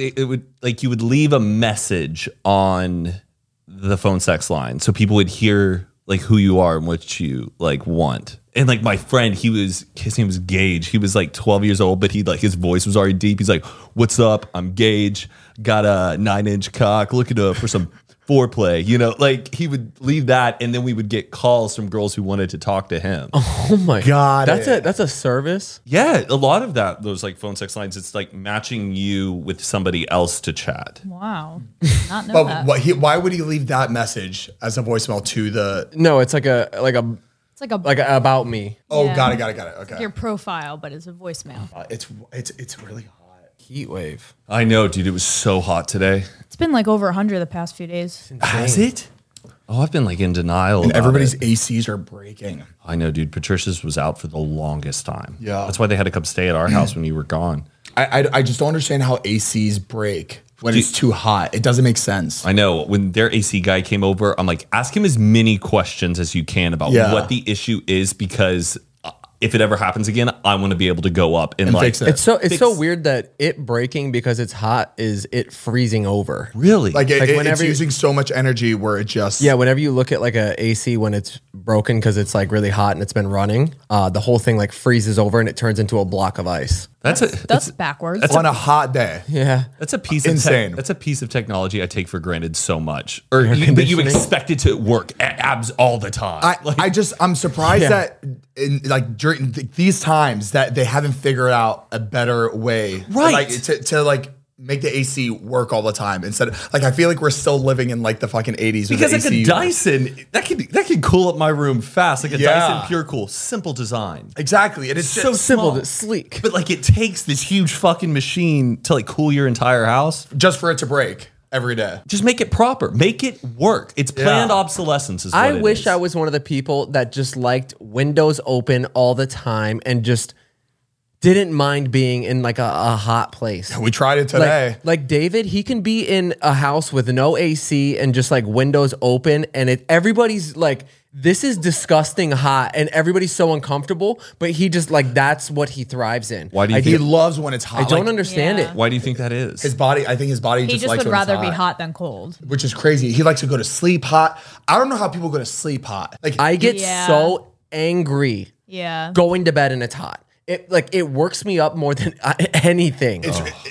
you would leave a message on the phone sex line, so people would hear like who you are and what you like want. And like my friend, his name was Gage. He was like 12 years old, but his voice was already deep. He's like, "What's up? I'm Gage. Got a 9-inch cock. Looking for some foreplay." You know, like he would leave that, and then we would get calls from girls who wanted to talk to him. Oh my Got That's it. That's a service. Yeah, a lot of those like phone sex lines, it's like matching you with somebody else to chat. Wow. Did not know that. But why would he leave that message as a voicemail to the? No, it's like a It's like a about me. Oh, Yeah. got it. Okay. your profile, but it's a voicemail. It's really hot. Heat wave. I know, dude. It was so hot today. It's been like over 100 the past few days. Has it? Oh, I've been like in denial. And about everybody's it. ACs are breaking. I know, dude. Patricia's was out for the longest time. Yeah. That's why they had to come stay at our house when you were gone. I just don't understand how ACs break when it's too hot. It doesn't make sense. I know. When their AC guy came over, I'm like, ask him as many questions as you can about what the issue is, because if it ever happens again, I want to be able to go up and like fix it. It's so weird that it breaking because it's hot is it freezing over. Really? Like whenever it's using so much energy where it just Whenever you look at like a AC when it's broken because it's like really hot and it's been running, the whole thing like freezes over and it turns into a block of ice. That's backwards. on a hot day. Yeah, That's a piece Insane. of that's a piece of technology I take for granted so much. But you expect it to work abs all the time. I'm surprised that in like during these times that they haven't figured out a better way, Right. Like to like make the AC work all the time instead of like I feel like we're still living in like the fucking 80s Because with like the AC. a Dyson, that can cool up my room fast. Like a Yeah. Dyson Pure Cool, simple design. Exactly. And it's So just simple, small. but sleek. But like it takes this huge fucking machine to like cool your entire house. just for it to break every day. Just make it proper. Make it work. It's planned obsolescence is what I it wish is. I was one of the people that just liked windows open all the time and just didn't mind being in like a hot place. We tried it today. Like David, he can be in a house with no AC and just like windows open, and everybody's like, this is disgusting hot, and everybody's so uncomfortable, but he just like that's what he thrives in. Why do you He think loves when it's hot. I don't Like, understand Yeah. it. Why do you think that is? his body. I think his body He just just likes would when it's rather be hot than cold. which is crazy. He likes to go to sleep hot. I don't know how people go to sleep hot. Like I get Yeah. so angry Yeah. going to bed and it's hot. It works me up more than anything.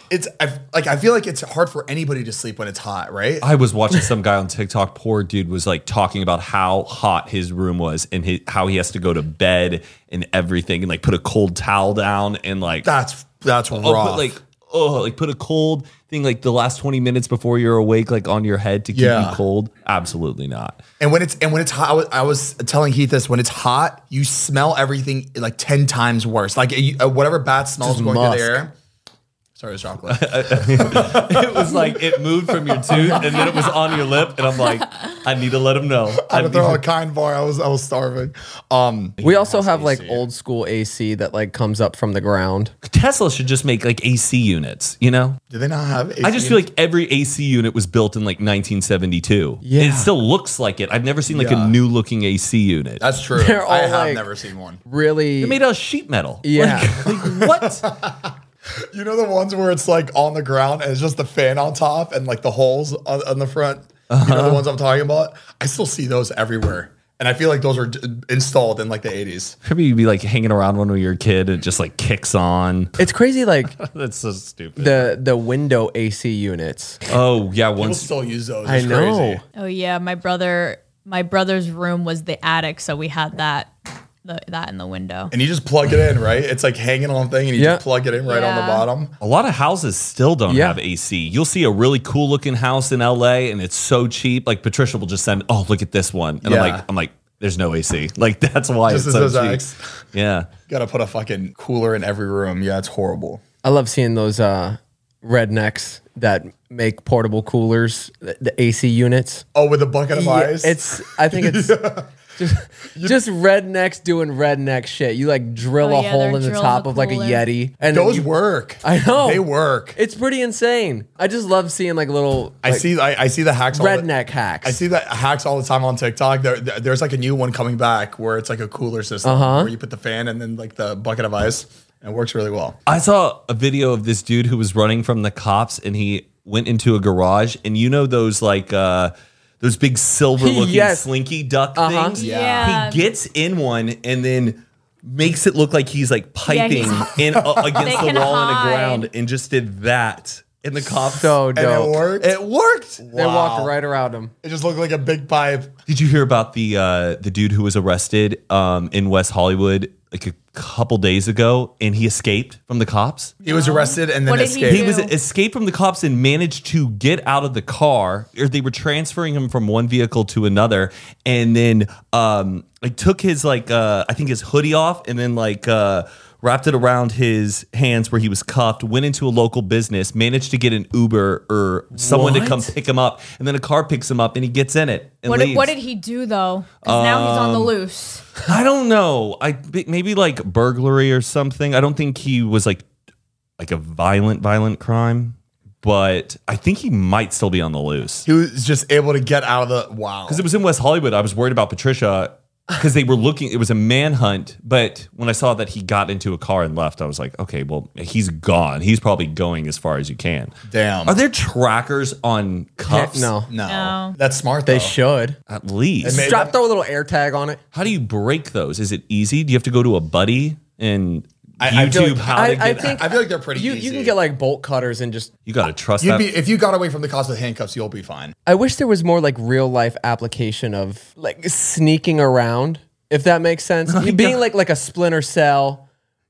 I feel like it's hard for anybody to sleep when it's hot, right? I was watching some guy on TikTok. Poor dude was like talking about how hot his room was and how he has to go to bed and everything, and like put a cold towel down and like That's rough. Put a cold thing like the last 20 minutes before you're awake, like on your head to keep you cold. Absolutely not. And when it's hot, I was telling Heath this. When it's hot, you smell everything like 10 times worse. Like whatever bad smells going through the air. Sorry, it's chocolate. It was like it moved from your tooth and then it was on your lip, and I'm like, I need to let him know. I had to throw a kind bar. I was starving. We also have like old school AC that like comes up from the ground. Tesla should just make like AC units, you know? Do they not have AC? I just feel like every AC unit was built in like 1972. Yeah. It still looks like it. I've never seen like a new looking AC unit. That's true. They're all I have like- never seen one. Really? They're made out of sheet metal. Yeah. Like what? You know the ones where it's like on the ground and it's just the fan on top and like the holes on the front? You know the ones I'm talking about? I still see those everywhere. And I feel like those were installed in like the 80s. Maybe you'd be like hanging around when you're a kid and it just like kicks on. It's crazy, like that's so stupid. The window AC units. Oh yeah, People still use those. I It's know. crazy. Oh yeah, my brother's room was the attic, so we had that in the window. And you just plug it in, right? It's like hanging on thing, and you just plug it in right on the Yeah. bottom. A lot of houses still don't have AC. You'll see a really cool looking house in LA and it's so cheap. Like Patricia will just send, oh, look at this one. And I'm like, there's no AC. Like that's why Just it's as so those cheap. Yeah. Got to put a fucking cooler in every room. Yeah, it's horrible. I love seeing those rednecks that make portable coolers, the AC units. Oh, with a bucket of ice? I think it's just rednecks doing redneck shit. You like drill a hole in the top of like a Yeti. And those work. I know. They work. It's pretty insane. I just love seeing like little I see the hacks. Redneck hacks. I see the hacks all the time on TikTok. There's like a new one coming back where it's like a cooler system where you put the fan and then like the bucket of ice. And it works really well. I saw a video of this dude who was running from the cops and he went into a garage and you know those like those big silver looking slinky duck things? Yeah. He gets in one and then makes it look like he's like piping in against the wall in the ground and just did that. And the cops so dope. And it worked? It worked. They walked right around him. It just looked like a big pipe. Did you hear about the dude who was arrested in West Hollywood like a couple days ago and he escaped from the cops? He was arrested and then What did escaped. He was escaped from the cops and managed to get out of the car, or they were transferring him from one vehicle to another, and then like took his like I think his hoodie off and then like wrapped it around his hands where he was cuffed, went into a local business, managed to get an Uber or someone to come pick him up, and then a car picks him up and he gets in it and leaves. What did he do though? Because now he's on the loose. I don't know. Maybe like burglary or something. I don't think he was like a violent crime, but I think he might still be on the loose. He was just able to get out of the Because it was in West Hollywood. I was worried about Patricia because they were looking. It was a manhunt, but when I saw that he got into a car and left, I was like, okay, well, he's gone. He's probably going as far as you can. Damn. Are there trackers on cuffs? No. That's smart though. They should. At least. Throw a little air tag on it. How do you break those? Is it easy? Do you have to go to a buddy and I feel YouTube like- how to get? I feel like they're pretty You easy. can get like bolt cutters and just. You gotta trust You'd that. if you got away from the cops with handcuffs, you'll be fine. I wish there was more like real life application of like sneaking around, if that makes sense. Being like a Splinter Cell.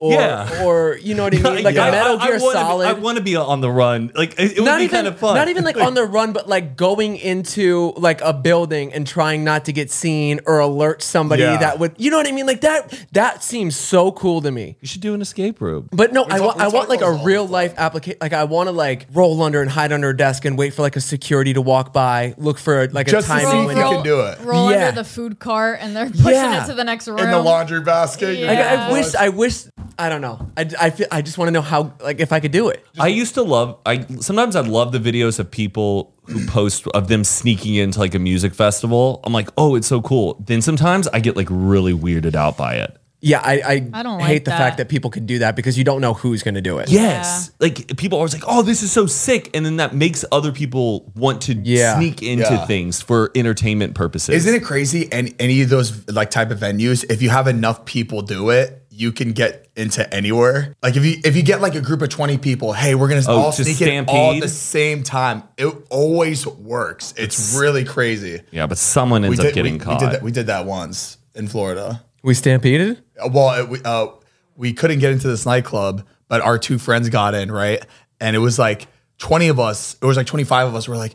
Or you know what I mean, like a Metal Gear Solid. I want to be on the run. Like it would Not be even kind of fun. Not even like on the run, but like going into like a building and trying not to get seen or alert somebody that would. You know what I mean? Like that. That seems so cool to me. You should do an escape room. But no, I want like a real life application. Like I want to like roll under and hide under a desk and wait for like a security to walk by, look for like Just a to see timing if window. you can do it. Roll Yeah. under the food cart and they're pushing it to the next room. In the laundry basket. Yeah. Like, I wish. I don't know. I just want to know how, like, if I could do it. I used to love. Sometimes I love the videos of people who post of them sneaking into like a music festival. I'm like, oh, it's so cool. Then sometimes I get like really weirded out by it. Yeah, I don't hate like the that. fact that people could do that because you don't know who's going to do it. Yes, like people are always like, oh, this is so sick, and then that makes other people want to sneak into things for entertainment purposes. Isn't it crazy? And any of those like type of venues, if you have enough people do it, you can get into anywhere. Like if you get like a group of 20 people, hey, we're gonna all sneak in all at the same time. It always works. It's really crazy. Yeah, but someone ends up getting caught. We did that once in Florida. We stampeded? Well, we couldn't get into this nightclub, but our two friends got in, right? And it was like 20 of us. It was like 25 of us. We're like,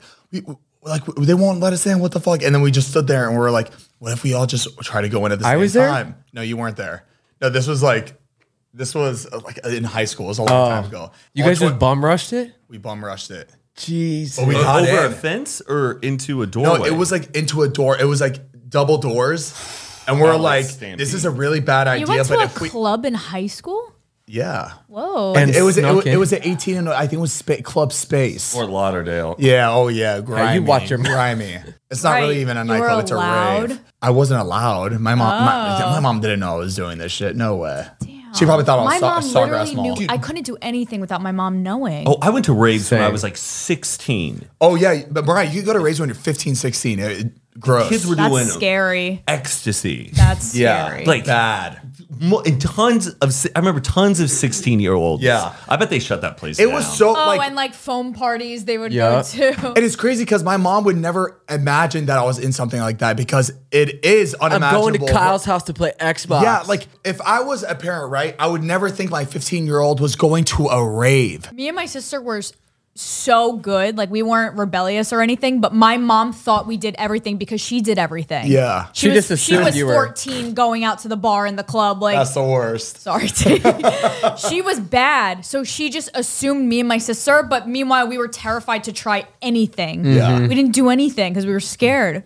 they won't let us in. What the fuck? And then we just stood there and we were like, what if we all just try to go in at the same time? No, you weren't there. No, this was like in high school. It was a long time ago. You guys just bum rushed it? We bum rushed it. Jeez. But we got over in. a fence or into a doorway? No, it was like into a door. It was like double doors. And we're like, this is a really bad idea. You went to but a club in high school? Yeah. Whoa. And it was at 18 and I think it was Club Space. Fort Lauderdale. Yeah, oh yeah, grimy. you watch your grimy. It's not really even a You nightclub, were it's a allowed? rave. I wasn't allowed. My mom didn't know I was doing this shit. No way. She probably thought I my was mom Sawgrass literally Mall. knew I couldn't do anything without my mom knowing. Oh, I went to raves when I Same. was like 16. Oh yeah, but Brian, you go to raves when you're 15, 16. Gross. Kids were That's doing scary. ecstasy. That's scary. Like bad. And I remember tons of 16-year-olds. Yeah. I bet they shut that place It down. was so and like foam parties they would go to. And it's crazy because my mom would never imagine that I was in something like that because it is unimaginable. I'm going to Kyle's house to play Xbox. Yeah, like if I was a parent, right, I would never think my 15-year-old was going to a rave. Me and my sister were so good. Like, we weren't rebellious or anything, but my mom thought we did everything because she did everything. Yeah. She just assumed she you was were 14 going out to the bar and the club. Like, that's the worst. Sorry, she was bad. So she just assumed me and my sister, but meanwhile, we were terrified to try anything. Yeah. We didn't do anything because we were scared.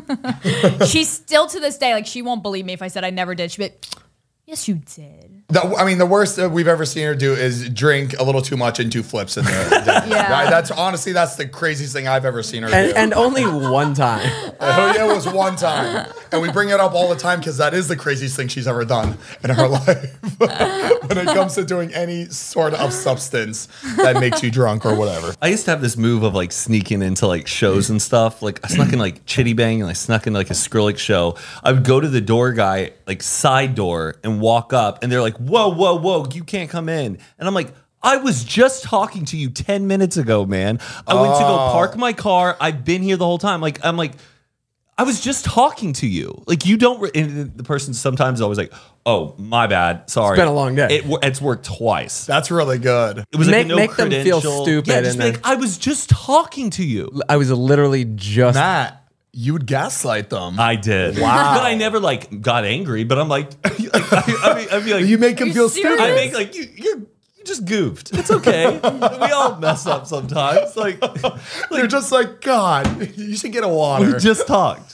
She's still to this day, like, she won't believe me if I said I never did. She'd be like, yes, you did. The worst that we've ever seen her do is drink a little too much and do flips in the Yeah. Right? That's the craziest thing I've ever seen her do. And only one time. It was one time. And we bring it up all the time because that is the craziest thing she's ever done in her life. When it comes to doing any sort of substance that makes you drunk or whatever. I used to have this move of like sneaking into like shows and stuff. Like I snuck in like Chitty Bang and I snuck into like a Skrillex show. I would go to the door guy, like side door, and walk up and they're like, whoa, you can't come in. And I'm like, I was just talking to you 10 minutes ago, man. I went to go park my car. I've been here the whole time. I'm like, I was just talking to you. Like, you don't, and the person sometimes is always like, oh, my bad. Sorry. It's been a long day. It's worked twice. That's really good. It was like make them feel stupid. Yeah, just and be like, I was just talking to you. I was literally just. Matt, you would gaslight them. I did. Wow. But I never like got angry, but I'm like, I'd be like, You make them feel stupid. I make like, you just goofed. It's okay. We all mess up sometimes. Like You're just like, God, you should get a water. we just talked.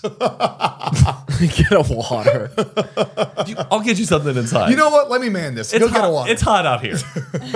Get a water. I'll get you something inside. You know what? Let me man this. it's Go hot, get a water. It's hot out here.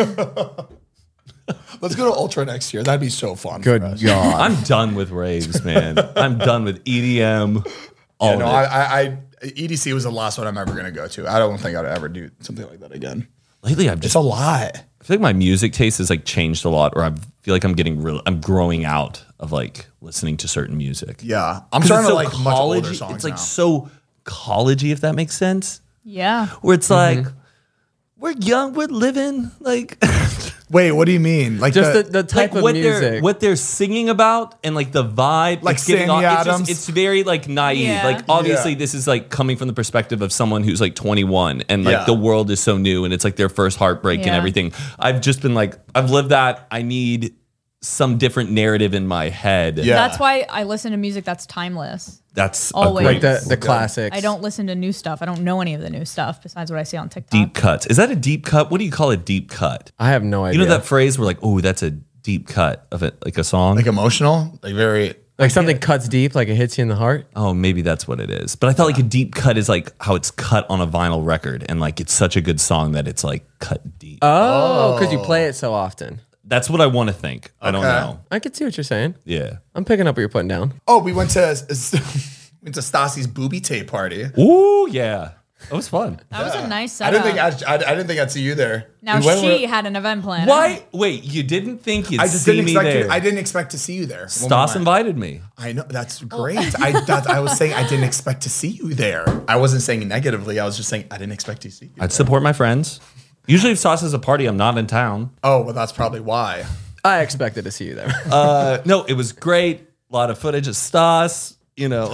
Let's go to Ultra next year. That'd be so fun. Good for us. God. I'm done with raves, man. I'm done with EDM. All of it. I EDC was the last one I'm ever gonna go to. I don't think I'd ever do something like that again. Lately, I've It's just a lot. I feel like my music taste has like changed a lot, or I feel like I'm growing out of like listening to certain music. Yeah, I'm 'Cause starting it's to so like much older college-y. songs It's like now. so collegey, if that makes sense. Yeah. Where it's like we're young, we're living. Like, Wait, what do you mean? Like Just the type of what music. what they're singing about, and like the vibe, Like it's giving Sammy off- Adams? It's very like naive. Yeah. Like obviously, Yeah. this is like coming from the perspective of someone who's like 21, and like Yeah. the world is so new, and it's like their first heartbreak and Yeah. everything. I've just been like, I've lived that. I need some different narrative in my head. Yeah. That's why I listen to music that's timeless. That's Always. a Like great the classics. I don't listen to new stuff. I don't know any of the new stuff besides what I see on TikTok. deep cuts. Is that a deep cut? What do you call a deep cut? I have no idea. You know that phrase where like, oh, that's a deep cut of it, like a song. like emotional, like very. like something cuts deep, like it hits you in the heart. Oh, maybe that's what it is. But I thought like a deep cut is like how it's cut on a vinyl record, and like it's such a good song that it's like cut deep. Oh, because you play it so often. That's what I want to think. I don't Okay. know. I could see what you're saying. Yeah. I'm picking up what you're putting down. Oh, we went to Stassi's booby tape party. Ooh, yeah. That was fun. That was a nice I setup. didn't think I'd see you there. Now We went she with- had an event plan. Why? Wait, you didn't think you'd I just see didn't me expect there? you. I didn't expect to see you there. when we Stas went. invited me. I know that's great. I was saying I didn't expect to see you there. I wasn't saying negatively. I was just saying I didn't expect to see you. I'd support my friends. Usually if Stas has a party, I'm not in town. Oh, well, that's probably why. I expected to see you there. No, it was great. A lot of footage of Stas, you know.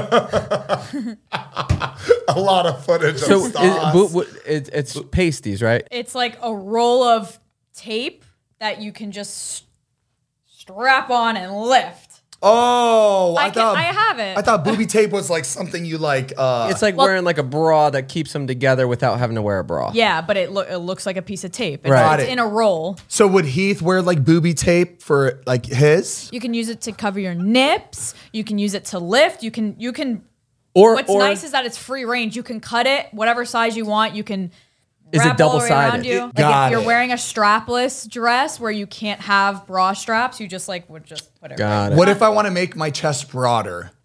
A lot of footage. So of Stas. it's pasties, right? It's like a roll of tape that you can just strap on and lift. Oh, I have it. I thought booby tape was like something you like. It's like wearing like a bra that keeps them together without having to wear a bra. Yeah, but it looks like a piece of tape. It's, Right. it's in a roll. So would Heath wear like booby tape for like his? You can use it to cover your nips. You can use it to lift. You can. Or What's nice is that it's free range. You can cut it whatever size you want. You can. Is it wrap all the way around double-sided? you. It- Like got if you're it. wearing a strapless dress where you can't have bra straps, you just like would just put it. Got right. it. What if I want to make my chest broader?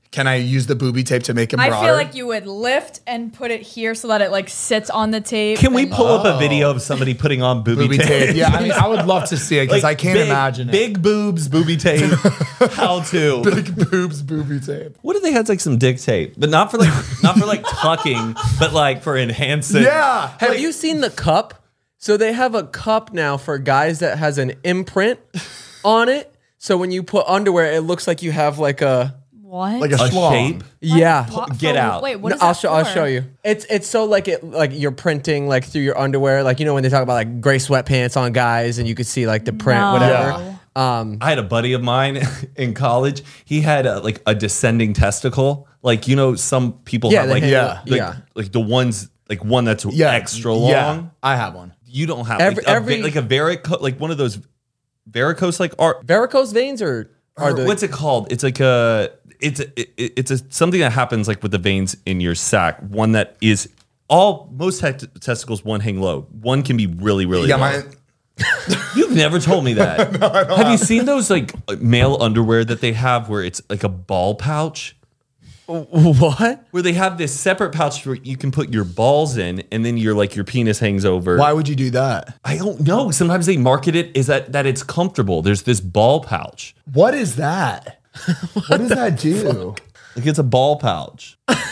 Can I use the booby tape to make him broader? I feel like you would lift and put it here so that it like sits on the tape. Can we pull up a video of somebody putting on booby tape? Yeah, I mean, I would love to see it because I can't imagine it. Big boobs, booby tape. How to? Big boobs, booby tape. What if they had like some dick tape, but not for like tucking, but like for enhancing? Yeah. Have you seen the cup? So they have a cup now for guys that has an imprint on it. So when you put underwear, it looks like you have like a what? Like a shape? Yeah. Get out. Wait, what is I'll that I'll for? show you. It's so like you're printing like through your underwear, like when they talk about like gray sweatpants on guys and you could see like the print, whatever. I had a buddy of mine in college. He had like a descending testicle. Like some people have like like the ones like one that's extra long. Yeah, I have one. You don't have like a varicose, like one of those varicose like varicose veins or what's it called? It's like it's something that happens like with the veins in your sack. One that is most testicles one hang low. One can be really low. You've never told me that. No, have you seen those like male underwear that they have where it's like a ball pouch? What? Where they have this separate pouch where you can put your balls in, and then your penis hangs over. Why would you do that? I don't know. Sometimes they market it as that it's comfortable. There's this ball pouch. What is that? What does that do? Like it's a ball pouch.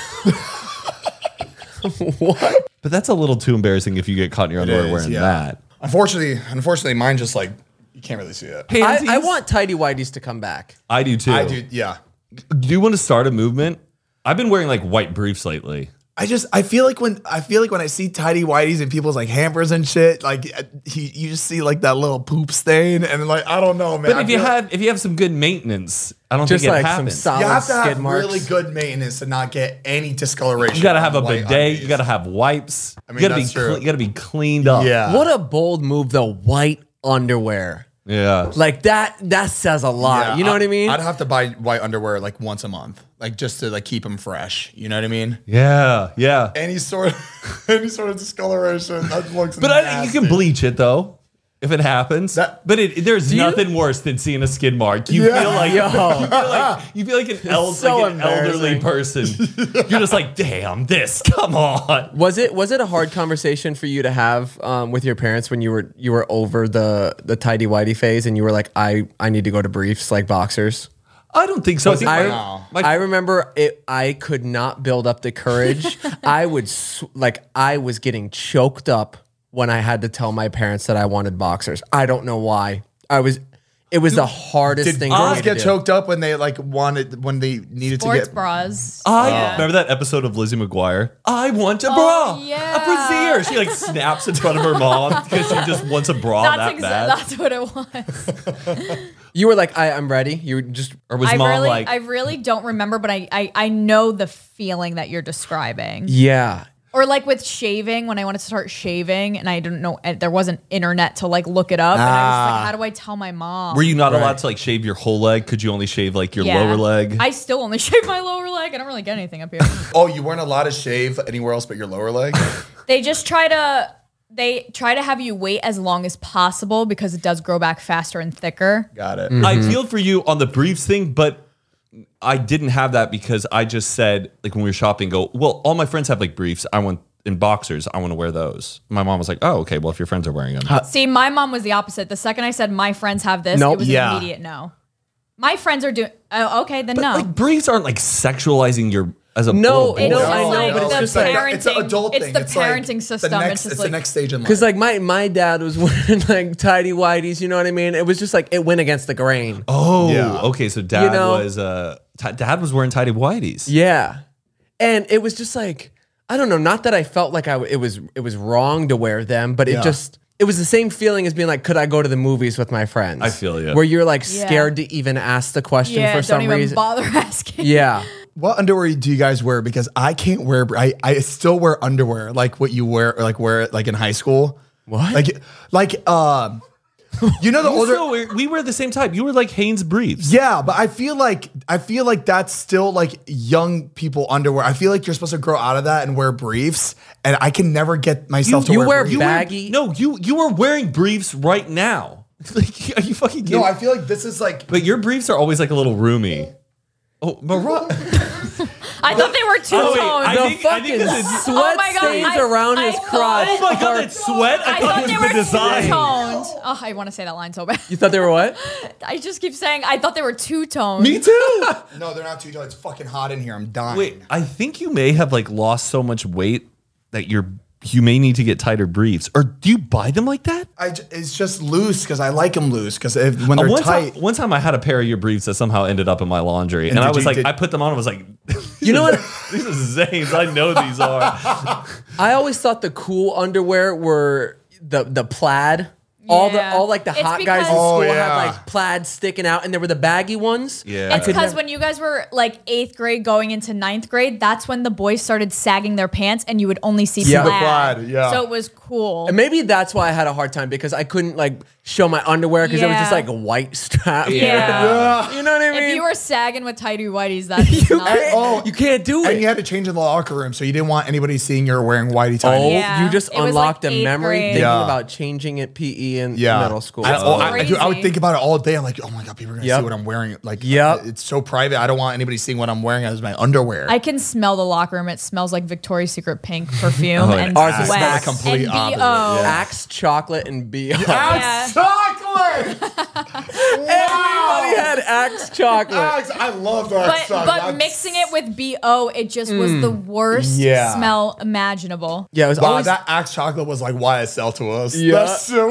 What? But that's a little too embarrassing if you get caught in your underwear wearing that. Unfortunately, mine just like you can't really see it. I want tidy whities to come back. I do too. I do. Yeah. Do you want to start a movement? I've been wearing like white briefs lately. I feel like when I see tidy whities in people's like hampers and shit, like you just see like that little poop stain, and like I don't know, man. But if you have some good maintenance, I don't think it happens. Some solid you have to have skid marks. really good maintenance to not get any discoloration. You gotta have a bidet. You gotta have wipes. I mean, you gotta be cleaned up. Yeah. What a bold move, though. White underwear. Yeah. Like that says a lot. Yeah, you know what I mean? I'd have to buy white underwear like once a month, like just to like keep them fresh. You know what I mean? Yeah. Yeah. Any sort of discoloration that looks. But you can bleach it though. If it happens, there's nothing worse than seeing a skid mark. You feel like an elderly person. You're just like, damn, this. Come on. Was it a hard conversation for you to have with your parents when you were over the tidy whitey phase and you were like, I need to go to briefs like boxers? I don't think so. I remember it. I could not build up the courage. I was getting choked up when I had to tell my parents that I wanted boxers. I don't know why. It was the hardest thing for me to do. Did get choked up when they when they needed Sports to get bras? Remember that episode of Lizzie McGuire? I want a bra. Yeah. A brassiere. She like snaps in front of her mom because she just wants a bra bad. That's what it was. You were like, I'm ready. You were just, or was mom like? I really don't remember, but I know the feeling that you're describing. Yeah. Or like with shaving, when I wanted to start shaving and I didn't know, there wasn't internet to like look it up. And I was like, how do I tell my mom? Were you not allowed to like shave your whole leg? Could you only shave like your lower leg? I still only shave my lower leg. I don't really get anything up here. Oh, you weren't allowed to shave anywhere else but your lower leg? They just try to have you wait as long as possible because it does grow back faster and thicker. Got it. Mm-hmm. I feel for you on the briefs thing, but I didn't have that because I just said, like when we were shopping, well, all my friends have like briefs. I want in boxers. I want to wear those. My mom was like, oh, okay. Well, if your friends are wearing them. See, my mom was the opposite. The second I said my friends have this, it was an immediate no. My friends are doing, okay, then no. Like briefs aren't like sexualizing your as a no, boy. no, I know, but it's just like it's an adult thing. It's the parenting system. It's the next stage in life. Because like my dad was wearing like tidy whities, you know what I mean? It was just like it went against the grain. Oh, yeah. Okay. So dad was wearing tidy whities. Yeah, and it was just like I don't know. Not that I felt like it was wrong to wear them, but it was the same feeling as being like, could I go to the movies with my friends? I feel you. Where you're like scared to even ask the question for some reason. Don't even bother asking. Yeah. What underwear do you guys wear? Because I can't wear. I still wear underwear like what you wear, wear it like in high school. What? You know the older we wear the same type. You were like Hanes briefs. Yeah, but I feel like that's still like young people underwear. I feel like you're supposed to grow out of that and wear briefs, and I can never get myself to wear briefs. Baggy. You are wearing briefs right now. Like, are you fucking kidding? No, I feel like this is like. But your briefs are always like a little roomy. Oh, Mariah. I thought they were two-toned. The fucking sweat stains around his crotch. Oh my God, it's sweat? I thought they were the design. two-toned. Oh, I want to say that line so bad. You thought they were what? I just keep saying I thought they were two-toned. Me too. No, they're not two-toned. It's fucking hot in here. I'm dying. Wait, I think you may have like lost so much weight that you may need to get tighter briefs. Or do you buy them like that? It's just loose because I like them loose because when they're tight. One time I had a pair of your briefs that somehow ended up in my laundry. And I was I put them on and was like, you know what? These are Zane's. I know these are. I always thought the cool underwear were the plaid. All like the hot guys in school had like plaid sticking out, and there were the baggy ones. Yeah, it's because when you guys were like 8th grade going into 9th grade, that's when the boys started sagging their pants, and you would only see plaid. So it was cool. And maybe that's why I had a hard time because I couldn't like show my underwear because it was just like a white strap. Yeah. You know what I mean? If you were sagging with tighty whities, that's you can't do it. And you had to change in the locker room, so you didn't want anybody seeing you're wearing whitey tighty. Oh, you just unlocked a memory thinking about changing at PE in middle school. I would think about it all day. I'm like, oh my God, people are going to see what I'm wearing. Like, it's so private. I don't want anybody seeing what I'm wearing as my underwear. I can smell the locker room. It smells like Victoria's Secret pink perfume and sweat completely and opposite. BO. Axe chocolate and BO. Axe chocolate! Everybody had Axe chocolate. I loved Axe chocolate. But mixing it with BO, it just was the worst smell imaginable. Yeah, it was always that Axe chocolate was like YSL to us. Yeah.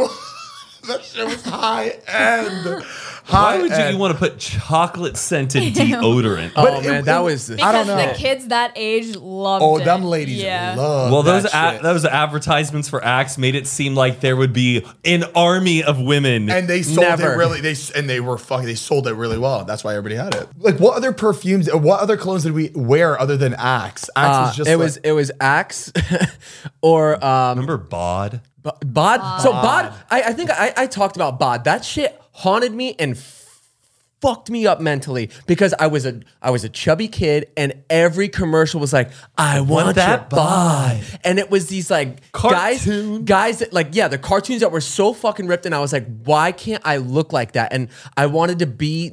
That shit was high end. Why would you want to put chocolate scented deodorant? Oh man, that was because I don't know. the kids that age loved it. Oh, them ladies love. Well, that those advertisements for Axe made it seem like there would be an army of women, and they sold it really. They sold it really well. That's why everybody had it. Like, what other perfumes? What other colognes did we wear other than Axe? Axe was just it was Axe, or remember Bod? Bod. So Bod, I think I talked about Bod. That shit haunted me and fucked me up mentally because I was a chubby kid and every commercial was like, I want that bod. And it was these like guys that like, the cartoons that were so fucking ripped, and I was like, why can't I look like that? And I wanted to be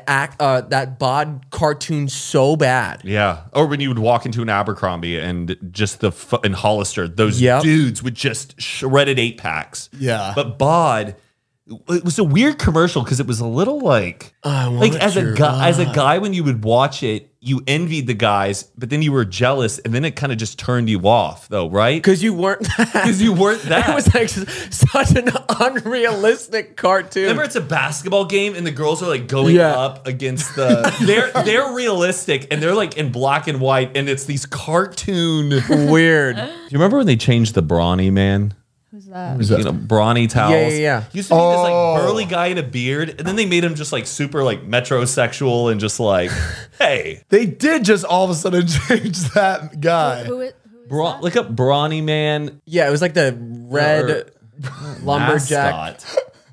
that bod cartoon so bad. Yeah. Or when you would walk into an Abercrombie and just in Hollister, those dudes with just shredded 8-packs. Yeah. But bod, it was a weird commercial because it was a little like as a guy when you would watch it, you envied the guys, but then you were jealous, and then it kind of just turned you off, though, right? Because you weren't that. It was like such an unrealistic cartoon. Remember, it's a basketball game, and the girls are like going up against the. They're realistic, and they're like in black and white, and it's these cartoon weird. Do you remember when they changed the Brawny man? Who's that? You know, Brawny towels. Yeah. Used to be this like burly guy in a beard, and then they made him just like super like metrosexual and just like, hey. They did just all of a sudden change that guy. Who is Look up Brawny man. Yeah, it was like the red lumberjack.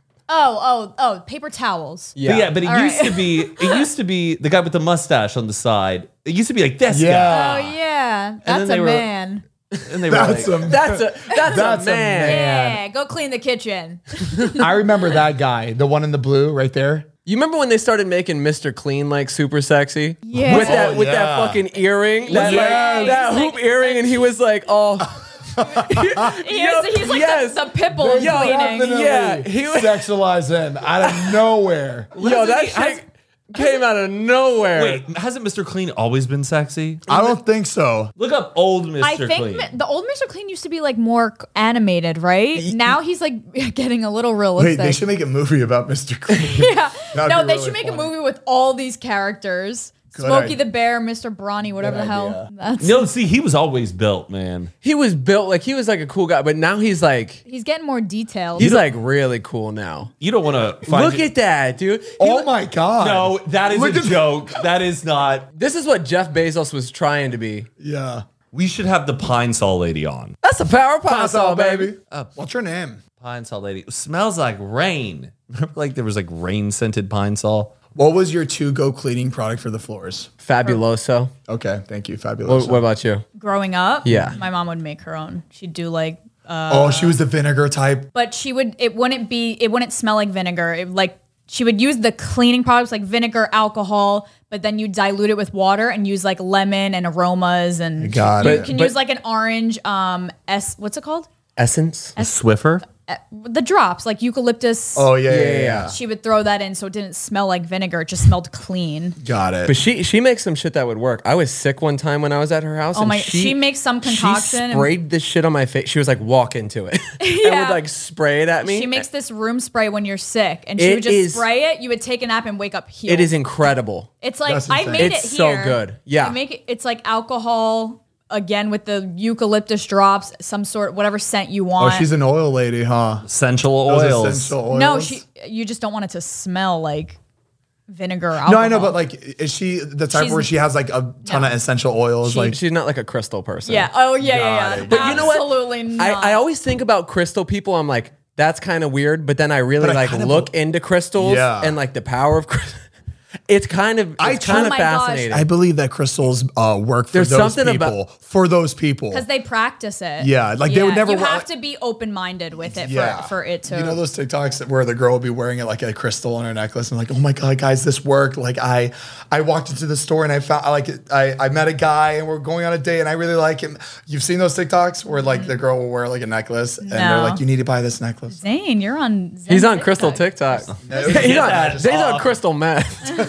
Oh, paper towels. Yeah, but it used to be the guy with the mustache on the side. It used to be like this guy. Oh yeah, that's a man. And they were that's a man. Yeah, go clean the kitchen. I remember that guy, the one in the blue right there. You remember when they started making Mr. Clean like super sexy? Yeah. With that fucking earring, that hoop earring, and he was like, he's like the Pipple cleaning. Yeah, he was sexualize him out of nowhere. That shit came out of nowhere. Wait, hasn't Mr. Clean always been sexy? I don't think so. Look up old Mr. I Clean. think the old Mr. Clean used to be like more animated, right? Now he's like getting a little realistic. Wait, they should make a movie about Mr. Clean. Yeah. No, they should make a movie with all these characters. Smokey the Bear, Mr. Brawny, whatever the hell. No, see, he was always built, man. He was built like he was like a cool guy, but now he's getting more detailed. He's like really cool now. You don't want to look at that, dude. My God. No, that is a joke. That is not. This is what Jeff Bezos was trying to be. Yeah. We should have the Pine Sol lady on. That's a power Pine Sol, baby. What's her name? Pine Sol lady. It smells like rain. Remember, like there was like rain scented Pine Sol. What was your to-go cleaning product for the floors? Fabuloso. Okay, thank you, Fabuloso. What about you? Growing up, yeah, my mom would make her own. She'd do like. She was the vinegar type. But it wouldn't smell like vinegar. she would use the cleaning products like vinegar, alcohol, but then you dilute it with water and use like lemon and aromas and you can use like an orange what's it called? Essence? Swiffer? The drops, like eucalyptus. Oh, yeah. She would throw that in so it didn't smell like vinegar. It just smelled clean. Got it. But she makes some shit that would work. I was sick one time when I was at her house. Oh my, she makes some concoction. She sprayed this shit on my face. She was like, walk into it. And would like spray it at me. She makes this room spray when you're sick. And she would just spray it. You would take a nap and wake up healed. It is incredible. It's like, I made it here. It's so good. Yeah. It's like alcohol. Again, with the eucalyptus drops, some sort, whatever scent you want. Oh, she's an oil lady, huh? Essential oils. Essential oils. No, you just don't want it to smell like vinegar or alcohol. No, I know, but like, is she the type where she has like a ton of essential oils? She's not like a crystal person. Yeah. Oh, yeah. But you know what? Absolutely not. I always think about crystal people. I'm like, that's kind of weird. But then I really look into crystals and like the power of crystals. It's kind of fascinating. I believe that crystals work for those people. Because they practice it. Yeah, like they would never. You have to be open-minded with it for it to. You know those TikToks where the girl will be wearing it like a crystal on her necklace and like, oh my god, guys, this worked. Like I walked into the store and I found I met a guy and we're going on a date and I really like him. You've seen those TikToks where like the girl will wear like a necklace and they're like, you need to buy this necklace. Zane, you're on. He's on crystal TikTok. Zane's on crystal meth.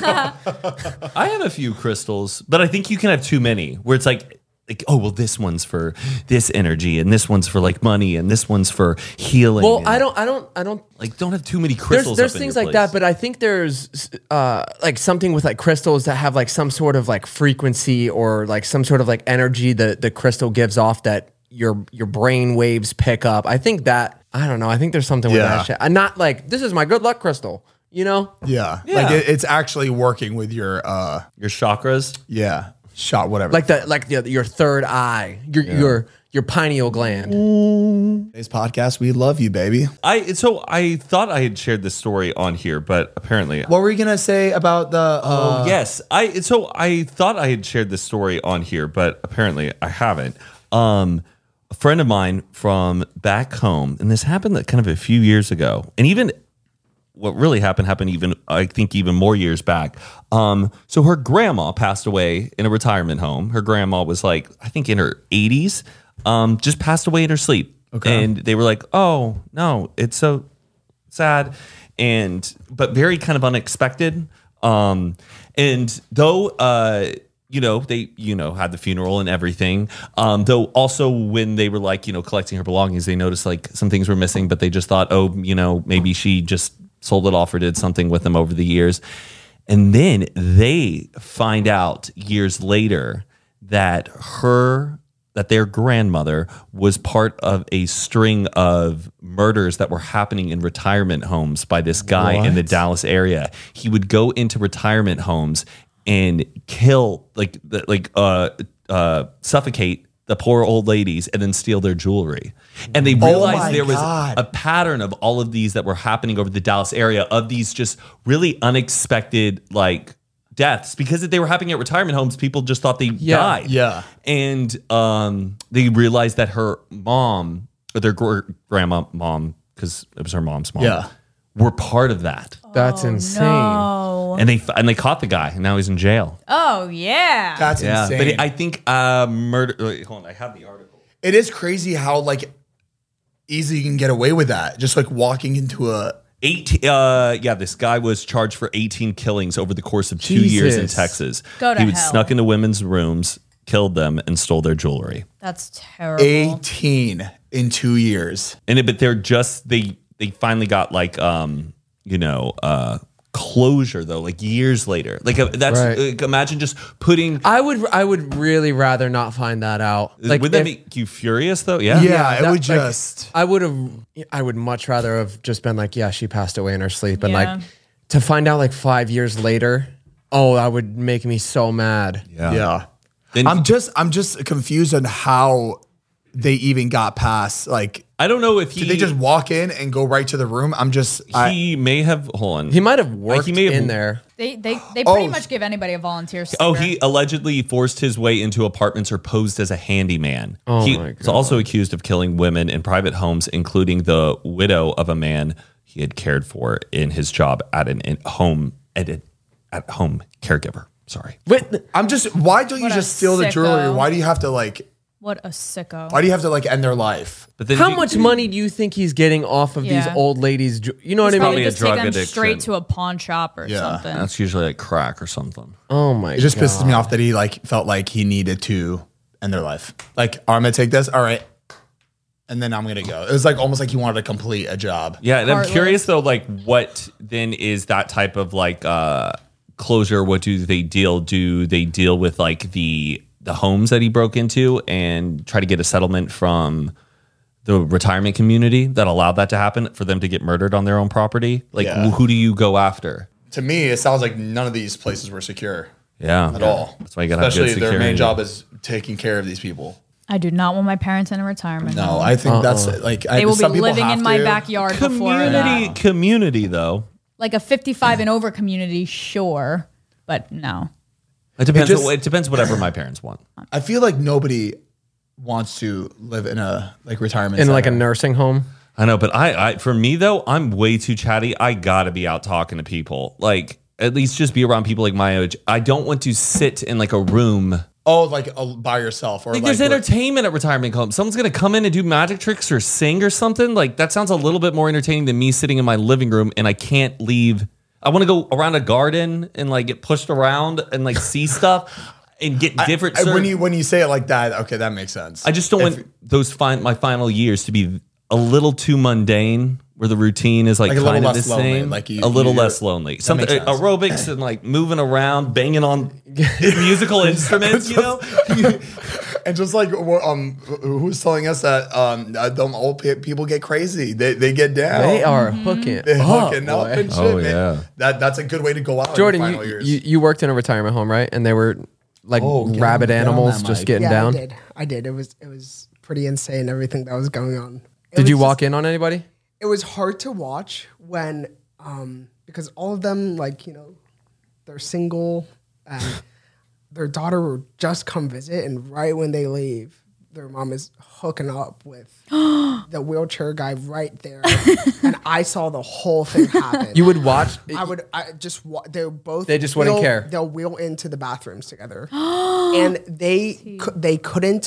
I have a few crystals, but I think you can have too many where it's like, oh, well, this one's for this energy and this one's for like money and this one's for healing. Well, I don't like don't have too many crystals. There's things like that, but I think there's like something with like crystals that have like some sort of like frequency or like some sort of like energy that the crystal gives off that your brain waves pick up. I think that, I don't know. I think there's something with that shit. I'm not like, this is my good luck crystal. You know? Yeah. Like it's actually working with your chakras. Yeah. Whatever. Like your third eye, your pineal gland. Today's podcast, we love you, baby. So I thought I had shared this story on here, but apparently, what were you gonna say about the? Yes, I thought I had shared this story on here, but apparently I haven't. A friend of mine from back home, and this happened kind of a few years ago, and even. What really happened even, I think, even more years back. So her grandma passed away in a retirement home. Her grandma was like, I think in her 80s, just passed away in her sleep. Okay. And they were like, oh, no, it's so sad. But very kind of unexpected. And though, they, had the funeral and everything. Though also when they were like, collecting her belongings, they noticed like some things were missing, but they just thought, oh, maybe she just sold it off or did something with them over the years. And then they find out years later that their grandmother was part of a string of murders that were happening in retirement homes by this guy in the Dallas area. He would go into retirement homes and kill, suffocate the poor old ladies and then steal their jewelry. And they realized there was a pattern of all of these that were happening over the Dallas area of these just really unexpected like deaths because they were happening at retirement homes. People just thought they died. Yeah. And they realized that her mom or their grandma mom, because it was her mom's mom, were part of that. That's insane. No. And they caught the guy, and now he's in jail. Oh yeah, that's insane. But I think murder. Wait, hold on, I have the article. It is crazy how like easy you can get away with that, just like walking into a. This guy was charged for 18 killings over the course of 2 years in Texas. He snuck into women's rooms, killed them, and stole their jewelry. That's terrible. 18 in 2 years, but they're just they finally got like closure though, like years later. Like that's like, imagine just putting. I would really rather not find that out. Like, would that make you furious though? Yeah, it would just. I would much rather have just been like, yeah, she passed away in her sleep, and like to find out like 5 years later. Oh, that would make me so mad. Yeah. I'm just confused on how they even got past like. I don't know if did they just walk in and go right to the room? He may have. Hold on. He might have worked in there. They pretty much give anybody a volunteer sticker. Oh, he allegedly forced his way into apartments or posed as a handyman. Oh he my God. was also accused of killing women in private homes, including the widow of a man he had cared for in his job at home caregiver. Sorry. Why don't you just steal the jewelry? Why do you have to What a sicko. Why do you have to end their life? But then how much money do you think he's getting off of these old ladies? You know what I mean? Probably just take them straight to a pawn shop or something. That's usually like crack or something. Oh my god. It just pisses me off that he felt like he needed to end their life. Like, I'm gonna take this, all right, and then I'm gonna go. It was almost like he wanted to complete a job. Yeah, and I'm curious though, what then is that type of closure? What do they deal? Do they deal with the homes that he broke into and try to get a settlement from the retirement community that allowed that to happen for them to get murdered on their own property? Who do you go after? To me, it sounds like none of these places were secure. Yeah. At all. That's why you gotta have good security. Their main job is taking care of these people. I do not want my parents in a retirement home. No, I think that's they will be living in my backyard community though. Like a 55 and over community, sure, but no. It depends. It depends whatever my parents want. I feel like nobody wants to live in a retirement in center. a nursing home. I know, but I for me though, I'm way too chatty. I gotta be out talking to people. At least just be around people my age. I don't want to sit in a room. Oh, by yourself, or there's entertainment at retirement homes. Someone's gonna come in and do magic tricks or sing or something. That sounds a little bit more entertaining than me sitting in my living room and I can't leave. I want to go around a garden and get pushed around and see stuff and get different. When you say it like that, okay, that makes sense. I just don't want my final years to be a little too mundane, where the routine is kind of the same, a little less lonely. Something aerobics and moving around, banging on musical instruments, And just who's telling us that them old people get crazy? They get down. They are hooking up and shit. Oh yeah, that's a good way to go out. Jordan, you worked in a retirement home, right? And they were rabid animals just getting down. I did. It was pretty insane. Everything that was going on. Did you walk in on anybody? It was hard to watch when, because all of them, they're single and their daughter will just come visit, and right when they leave, their mom is hooking up with the wheelchair guy right there, and I saw the whole thing happen. You would watch? I just They just wouldn't care. They'll wheel into the bathrooms together, and they couldn't.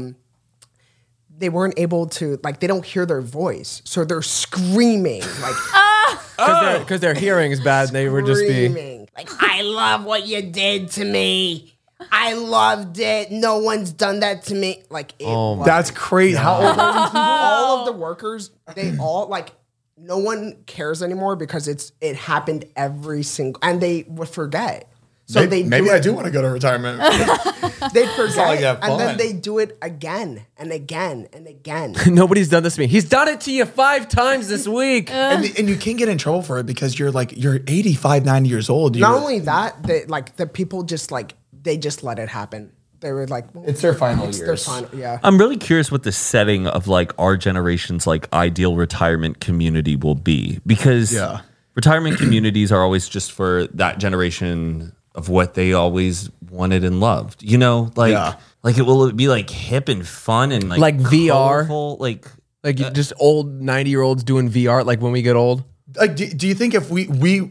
They weren't able to, they don't hear their voice. So they're screaming, because their hearing is bad. They would just be I love what you did to me. I loved it. No one's done that to me. That's crazy. How old are these people? All of the workers, they all, no one cares anymore because it happened every single, and they would forget. So maybe I do want to go to retirement. They forget, and then they do it again and again and again. Nobody's done this to me. He's done it to you 5 times this week, and you can't get in trouble for it because you're 85, 90 years old. Not only that, the people just they just let it happen. They were it's their final years. Their final, yeah. I'm really curious what the setting of our generation's ideal retirement community will be, because retirement communities are always just for that generation of what they always wanted and loved, it will be hip and fun and VR, colorful, just old 90-year-olds doing VR, when we get old. Do you think if we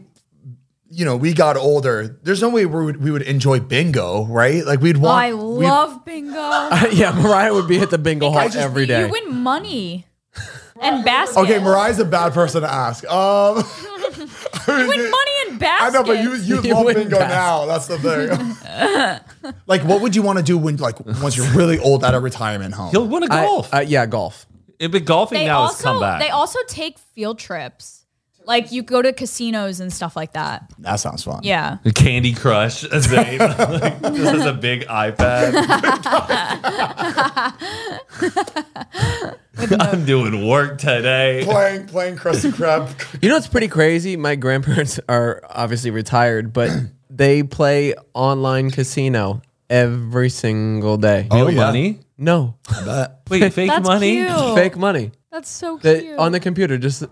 got older, there's no way we would enjoy bingo, right? We'd want. I love bingo. Yeah, Mariah would be at the bingo hall every day. You win money and baskets. Okay, Mariah's a bad person to ask. You win money in baskets. I know, but you love bingo now. That's the thing. What would you want to do when, once you're really old at a retirement home? He'll want to golf. Yeah, golf. But golfing now has come back. They also take field trips. You go to casinos and stuff like that. That sounds fun. Yeah. Candy Crush, Zane. This is a big iPad. I'm doing work today. Playing Krusty Krab. You know what's pretty crazy? My grandparents are obviously retired, but they play online casino every single day. Oh, money? No. I bet. Wait, fake That's money? Cute. Fake money. That's so cute. On the computer, just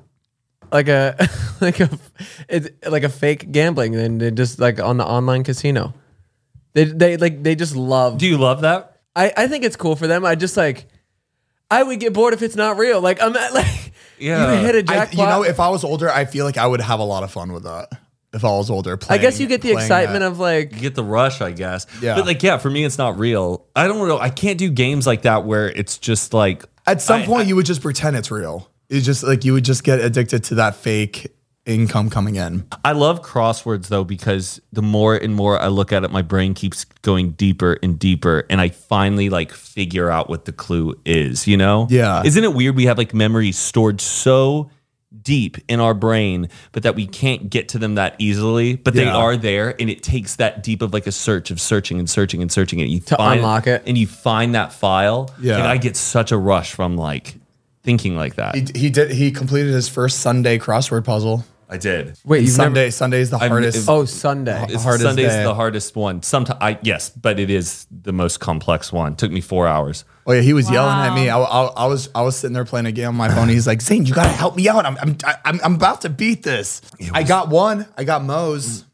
it's like a fake gambling, and they just on the online casino. They just love. Do you love that? I think it's cool for them. I just I would get bored if it's not real. Yeah. You hit a jackpot. You know, if I was older, I feel like I would have a lot of fun with that. If I was older, I guess you get the excitement of like you get the rush, I guess. Yeah. But like, yeah, for me, it's not real. I don't know. I can't do games like that where it's just like at some point you would just pretend it's real. It's just like you would just get addicted to that fake income coming in. I love crosswords though, because the more and more I look at it, my brain keeps going deeper and deeper, and I finally like figure out what the clue is, you know? Yeah. Isn't it weird we have like memories stored so deep in our brain, but that we can't get to them that easily, but they are there, and it takes that deep of like a search of searching and searching and searching, and you unlock it, and you find that file. Yeah. And I get such a rush from like thinking like that. He completed his first Sunday crossword puzzle. I did. Wait, Sunday's the hardest. Sunday. Sunday's the hardest one. Sometimes, yes, but it is the most complex one. Took me 4 hours. Oh yeah, he was yelling at me. I was sitting there playing a game on my phone. He's like, "Zane, you gotta help me out. I'm about to beat this." I got one. I got Moe's.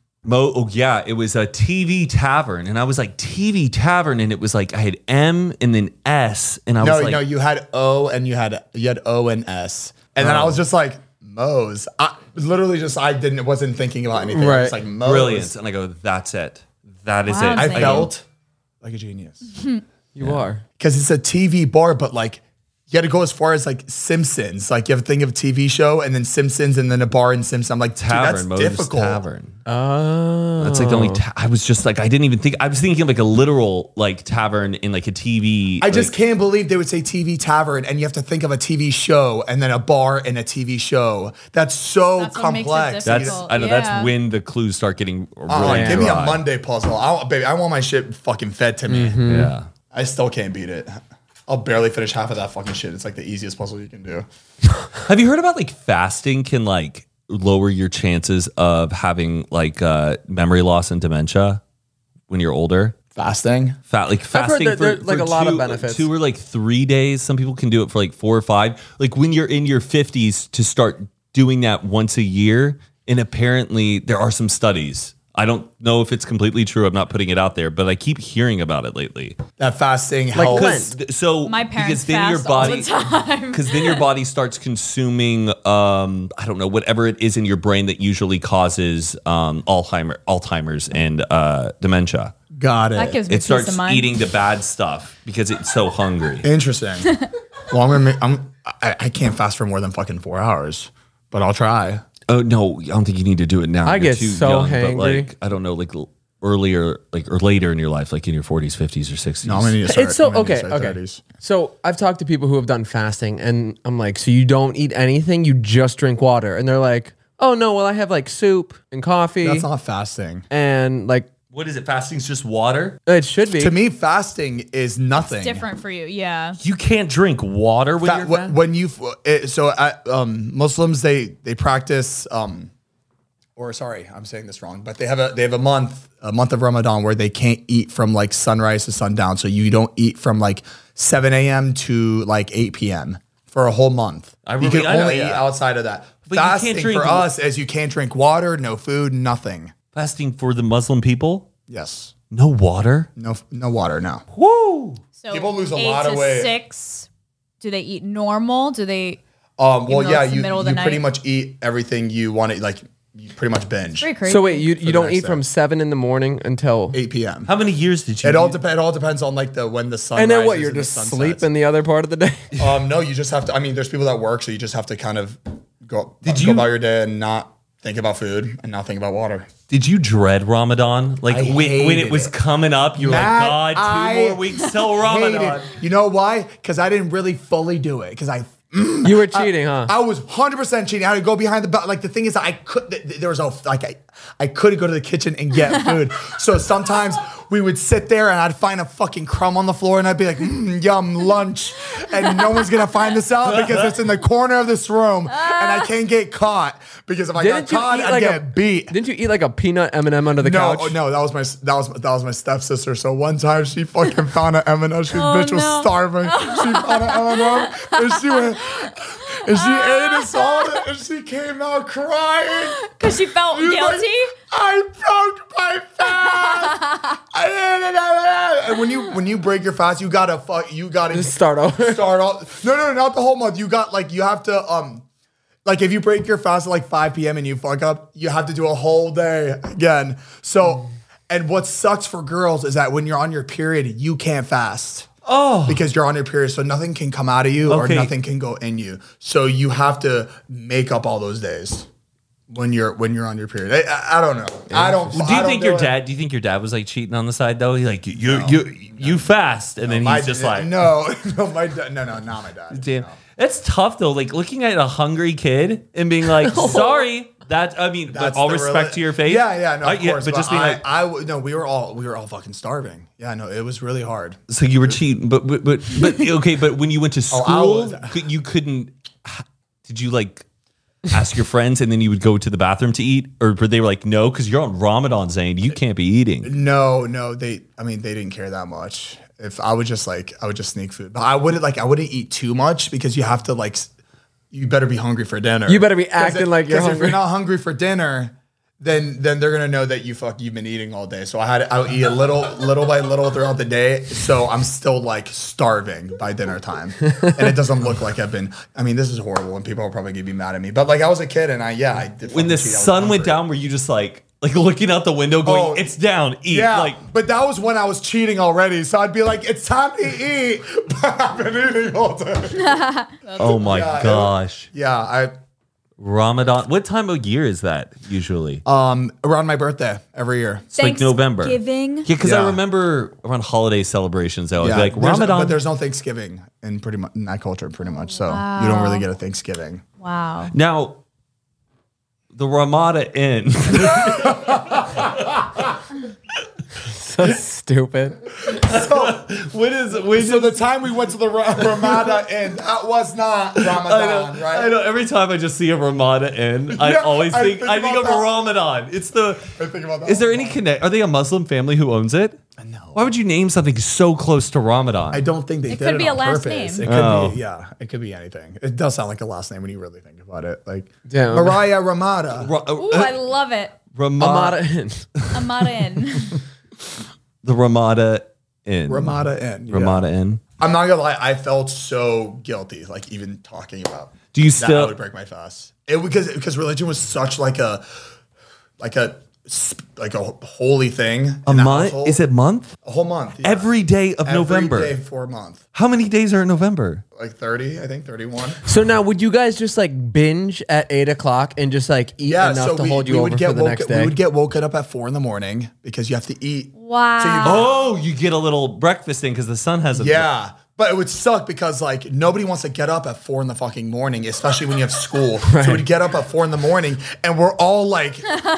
It was a TV Tavern, and I was like TV Tavern, and it was like I had M and then S, and I was like, no, you had O and you had O and S, and then I was just like Moe's. I wasn't thinking about anything. Right. I was like Moe's. Brilliant, and I go, that's it. That is it. I felt like a genius. You are. Because it's a TV bar, but like you got to go as far as like Simpsons. Like you have to think of a TV show and then Simpsons and then a bar in Simpsons. I'm like, Tavern, that's difficult. Tavern. Oh. That's like the only. I was just like, I didn't even think. I was thinking of like a literal like tavern in like a TV. I just can't believe they would say TV Tavern and you have to think of a TV show and then a bar and a TV show. That's so complex. That's when the clues start getting really give me a dry. Monday puzzle. I want my shit fucking fed to me. Mm-hmm. Yeah. I still can't beat it. I'll barely finish half of that fucking shit. It's like the easiest puzzle you can do. Have you heard about like fasting can like lower your chances of having like memory loss and dementia when you're older? Fasting? Fasting heard that like a lot of benefits. 2 or like 3 days. Some people can do it for like 4 or 5. Like when you're in your 50s to start doing that once a year. And apparently there are some studies. I don't know if it's completely true. I'm not putting it out there, but I keep hearing about it lately. That fasting helps. So my parents because then fast all the time. Because then your body starts consuming, I don't know, whatever it is in your brain that usually causes Alzheimer's and dementia. Got it. That gives me It starts peace of mind. eating the bad stuff because it's so hungry. Interesting. Well, I can't fast for more than fucking 4 hours, but I'll try. Oh no, I don't think you need to do it now. I You're get too so young, hangry. But like, I don't know, like earlier, like or later in your life, like in your 40s, 50s, or 60s. No, I'm gonna need to start. It's so I'm gonna need okay. to start Okay. 30s. So I've talked to people who have done fasting, and I'm like, so you don't eat anything, you just drink water, and they're like, oh no, well I have like soup and coffee. That's not fasting. And like, What is it? Fasting's just water? it should be. To me, fasting is nothing. It's different for you, yeah. You can't drink water when you're fasting? When you Muslims they practice or sorry, I'm saying this wrong, but they have a month of Ramadan where they can't eat from like sunrise to sundown. So you don't eat from like 7 a.m. to like 8 p.m. for a whole month. You can only eat outside of that. But you Fasting can't drink for us is you can't drink water, no food, nothing. Fasting for the Muslim people? Yes. No water? No water, no. Woo! So People lose a 8 lot of to weight. 6. Do they eat normal? Do they? Well, though yeah, it's the you middle of the pretty night? much eat everything you want to, like, you pretty much binge. Very crazy. So wait, you the don't next eat from 7 in the morning until 8 p.m. How many years did you It all depends on like when the sun and then what? rises You're and the just sun sleeping sets. the other part of the day. No, you just have to. I mean, there's people that work, so you just have to kind of go about your day and not think about food and not think about water. Did you dread Ramadan? Like I when it hated was it. coming up, you were Matt, like, God, 2 more weeks till Ramadan. You know why? Because I didn't really fully do it. Because You were cheating, huh? I was 100% cheating. I had to go behind the back. Like the thing is, I couldn't go to the kitchen and get food. So sometimes we would sit there and I'd find a fucking crumb on the floor and I'd be like, yum, lunch. And no one's gonna find this out because it's in the corner of this room and I can't get caught because if I got caught, I'd get beat. Didn't you eat like a peanut M&M under the couch? No, that was my stepsister. So one time she fucking found an M&M. She bitch was starving. She found an M&M and she went and she ate us all and she came out crying Because she felt guilty? Like, I broke my fast. And when you break your fast, you gotta Just start over. Start off. No, not the whole month. You have to Like if you break your fast at like 5 p.m. and you fuck up, you have to do a whole day again. So, and what sucks for girls is that when you're on your period, you can't fast. Oh, because you're on your period, so nothing can come out of you or nothing can go in you. So you have to make up all those days when you're on your period. I don't know. I don't. Do you think your dad? Do you think your dad was like cheating on the side though? He like you fast, and then he's just like not my dad. Not my dad. Damn, that's tough though. Like looking at a hungry kid and being like, sorry. That's all respect to your faith. Yeah, no, of course. But just being like, we were all fucking starving. Yeah, no, it was really hard. So you were cheating, but okay, but when you went to school, you couldn't. Did you like ask your friends and then you would go to the bathroom to eat, or were they like, no, because you're on Ramadan, Zane, you can't be eating? No, they didn't care that much. If I would just sneak food, but I wouldn't eat too much because you have to you better be hungry for dinner. You better be acting like you're hungry. If you're not hungry for dinner, then they're gonna know that you've been eating all day. So I would eat a little by little throughout the day. So I'm still like starving by dinner time, and it doesn't look like I've been. I mean, this is horrible, and people are probably gonna be mad at me. But like I was a kid, and I did. When the sun went down, were you just like looking out the window, going, "It's down, eat"? Yeah, but that was when I was cheating already. So I'd be like, "It's time to eat," but I've been eating all day. Oh my gosh! Ramadan. What time of year is that usually? Around my birthday every year. It's like November. Thanksgiving. Yeah, because I remember around holiday celebrations, I would be like Ramadan. But there's no Thanksgiving in that culture, pretty much. So you don't really get a Thanksgiving. Wow. Now, the Ramada Inn. So stupid. So the time we went to the Ramada Inn, that was not Ramadan, right? I know. Every time I just see a Ramada Inn, I always think of Ramadan. It's the. I think about that. Is there any connect? Are they a Muslim family who owns it? No. Why would you name something so close to Ramadan? I don't think they did it. It could be a last purpose. name. It could be, it could be anything. It does sound like a last name when you really think about it. Like Mariah Ramada. Ooh, I love it. Ramada Inn. Ramada Inn. The Ramada Inn. Ramada Inn. Yeah. Ramada Inn. I'm not gonna lie, I felt so guilty, like even talking about. Do you still? I would break my fast. Because religion was such like a holy thing. A month? Is it month? A whole month. Yeah. Every day of November. Every day for a month. How many days are in November? Like 30, I think 31. So now, would you guys just like binge at 8 o'clock and just like eat enough to hold you over for the next day? We would get woken up at 4 a.m. because you have to eat. Wow. So you get a little breakfast thing because the sun hasn't. Yeah. But it would suck because like nobody wants to get up at 4 a.m, especially when you have school. Right. So we'd get up at 4 a.m, and we're all like,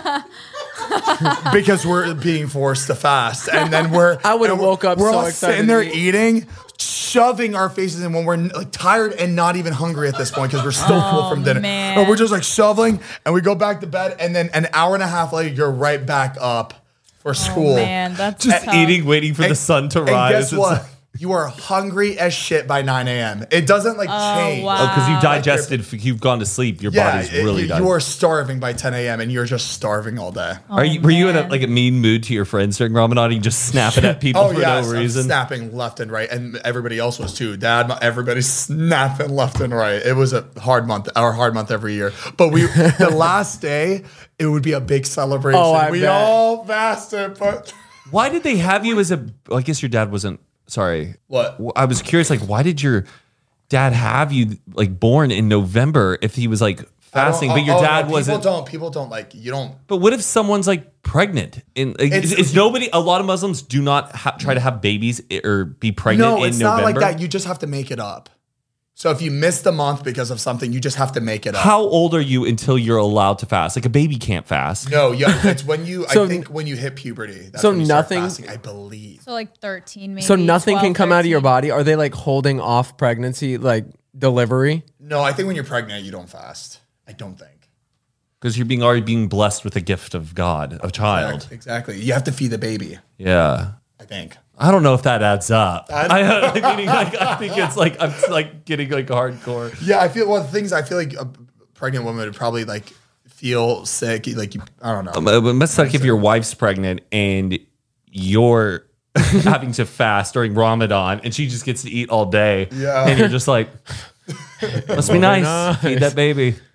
because we're being forced to fast, and then I would have woke up. We're so all excited sitting there eating, shoving our faces in when we're like tired and not even hungry at this point because we're still full from dinner. Man. And we're just like shoveling, and we go back to bed, and then an hour and a half later, you're right back up for school. Man, that's just tough. Eating, waiting for the sun to rise. And guess what? You are hungry as shit by 9 a.m. It doesn't change. Wow. Oh, because you digested, you've gone to sleep. Your body's really done. You are starving by 10 a.m. and you're just starving all day. Were you in a mean mood to your friends during Ramadan? You just snapping at people for no reason? Snapping left and right, and everybody else was too. Dad, everybody's snapping left and right. It was a hard month, our hard month every year. But the last day, it would be a big celebration. Oh, we all fasted, but why did they have you as a? Well, I guess your dad wasn't. Sorry. What? I was curious, like, why did your dad have you like born in November if he was like fasting, but your dad wasn't? People don't like, you don't. But what if someone's like pregnant? It's nobody, a lot of Muslims do not try to have babies or be pregnant in November. No, it's not like that. You just have to make it up. So if you missed a month because of something, you just have to make it up. How old are you until you're allowed to fast? Like a baby can't fast. No, it's when you, I think when you hit puberty. That's when you start fasting, I believe. So like 13 maybe. So nothing 12, can come 13. out of your body? Are they like holding off pregnancy, like delivery? No, I think when you're pregnant, you don't fast. I don't think. Because you're already being blessed with a gift of God, a child. Exactly. You have to feed the baby. Yeah. I think. I don't know if that adds up. I think it's like I'm like getting like hardcore. Yeah, I feel like a pregnant woman would probably like feel sick. Like I don't know. It must suck if your wife's pregnant and you're having to fast during Ramadan and she just gets to eat all day. Yeah, and you're just like, must be nice. Feed that baby.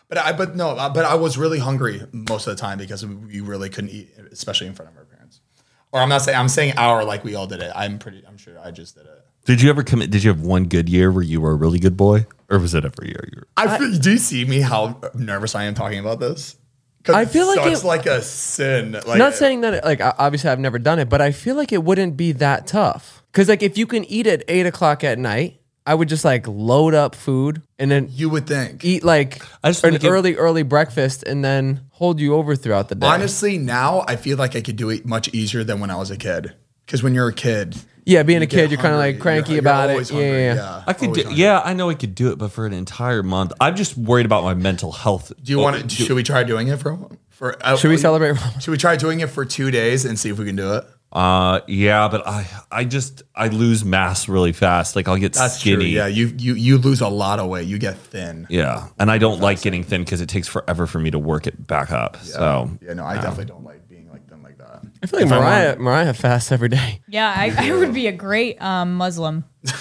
But I was really hungry most of the time because we really couldn't eat, especially in front of our parents. Or I'm saying like we all did it. I'm sure I just did it. Did you ever commit? Did you have one good year where you were a really good boy, or was it every year? Do you see me how nervous I am talking about this? I feel like it's like a sin. Like, not saying that, like, obviously I've never done it, but I feel like it wouldn't be that tough. Because, like, if you can eat at 8 o'clock at night, I would just, like, load up food and then you would think eat, like, an early breakfast and then hold you over throughout the day. Honestly, now I feel like I could do it much easier than when I was a kid. Because when you're a kid, being a kid, you're kind of like cranky about it. Yeah. I could I know I could do it, but for an entire month, I'm just worried about my mental health. Do you want to? Should we try doing it should we celebrate? Should we try doing it for 2 days and see if we can do it? Yeah, but I lose mass really fast. Like I'll get skinny. True. Yeah, you lose a lot of weight. You get thin. Yeah, and I don't like getting thin because it takes forever for me to work it back up. Yeah. So I definitely don't like being like thin like that. I feel like Mariah fasts every day. Yeah, I would be a great Muslim.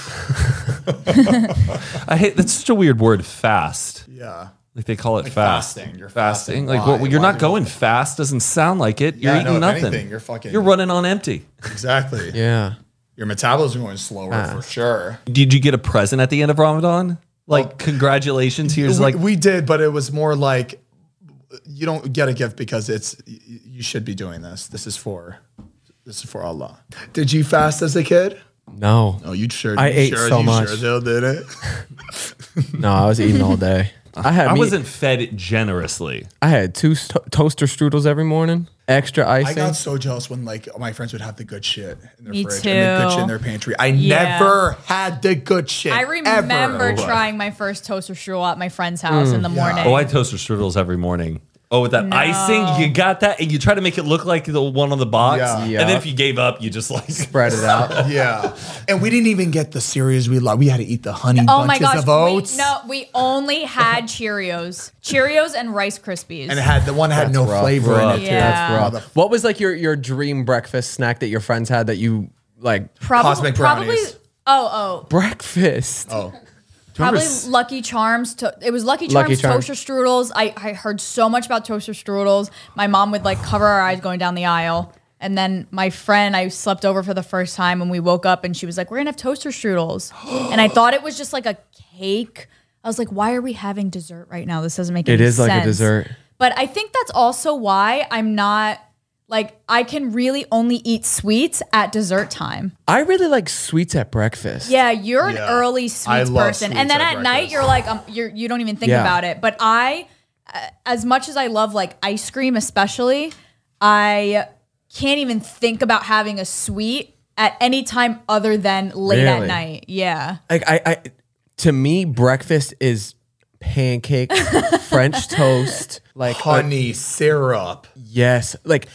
I hate that's such a weird word, fast. Yeah. Like they call it like fast. Fasting. You're fasting. Why? Like you're not going fast. Doesn't sound like it. You're eating nothing. Anything, you're running on empty. Exactly. Yeah. Your metabolism going slower for sure. Did you get a present at the end of Ramadan? Like congratulations. Here's we did, but it was more like you don't get a gift because you should be doing this. This is for Allah. Did you fast as a kid? No. Oh, you sure? I ate so much. Sure still did it? No, I was eating all day. I wasn't fed generously. I had 2 toaster strudels every morning, extra icing. I got so jealous when like my friends would have the good shit in their Me fridge too. and the good shit in their pantry. I never had the good shit. I remember ever. trying my first toaster strudel at my friend's house in the morning. Oh, I toaster strudels every morning. Oh, with that icing, you got that, and you try to make it look like the one on the box. Yeah. And then if you gave up, you just like spread it out. Yeah. And we didn't even get the cereals we love. We had to eat the honey Oh my bunches gosh! of oats. We only had Cheerios and Rice Krispies. And the one had no flavor in it. Yeah. That's rough. What was like your dream breakfast snack that your friends had that you like? Cosmic brownies. Breakfast. Oh. Probably Lucky Charms. It was Lucky Charms toaster strudels. I heard so much about toaster strudels. My mom would like cover her eyes going down the aisle. And then my friend, I slept over for the first time and we woke up and she was like, we're going to have toaster strudels. And I thought it was just like a cake. I was like, why are we having dessert right now? This doesn't make any sense. It is like a dessert. But I think that's also why I'm not... Like, I can really only eat sweets at dessert time. I really like sweets at breakfast. Yeah, you're an early sweets person. And then at night, you're like, you don't even think about it. But I, as much as I love like ice cream especially, I can't even think about having a sweet at any time other than late at night. Yeah. Like to me, breakfast is pancake, French toast, like honey syrup. Yes. Like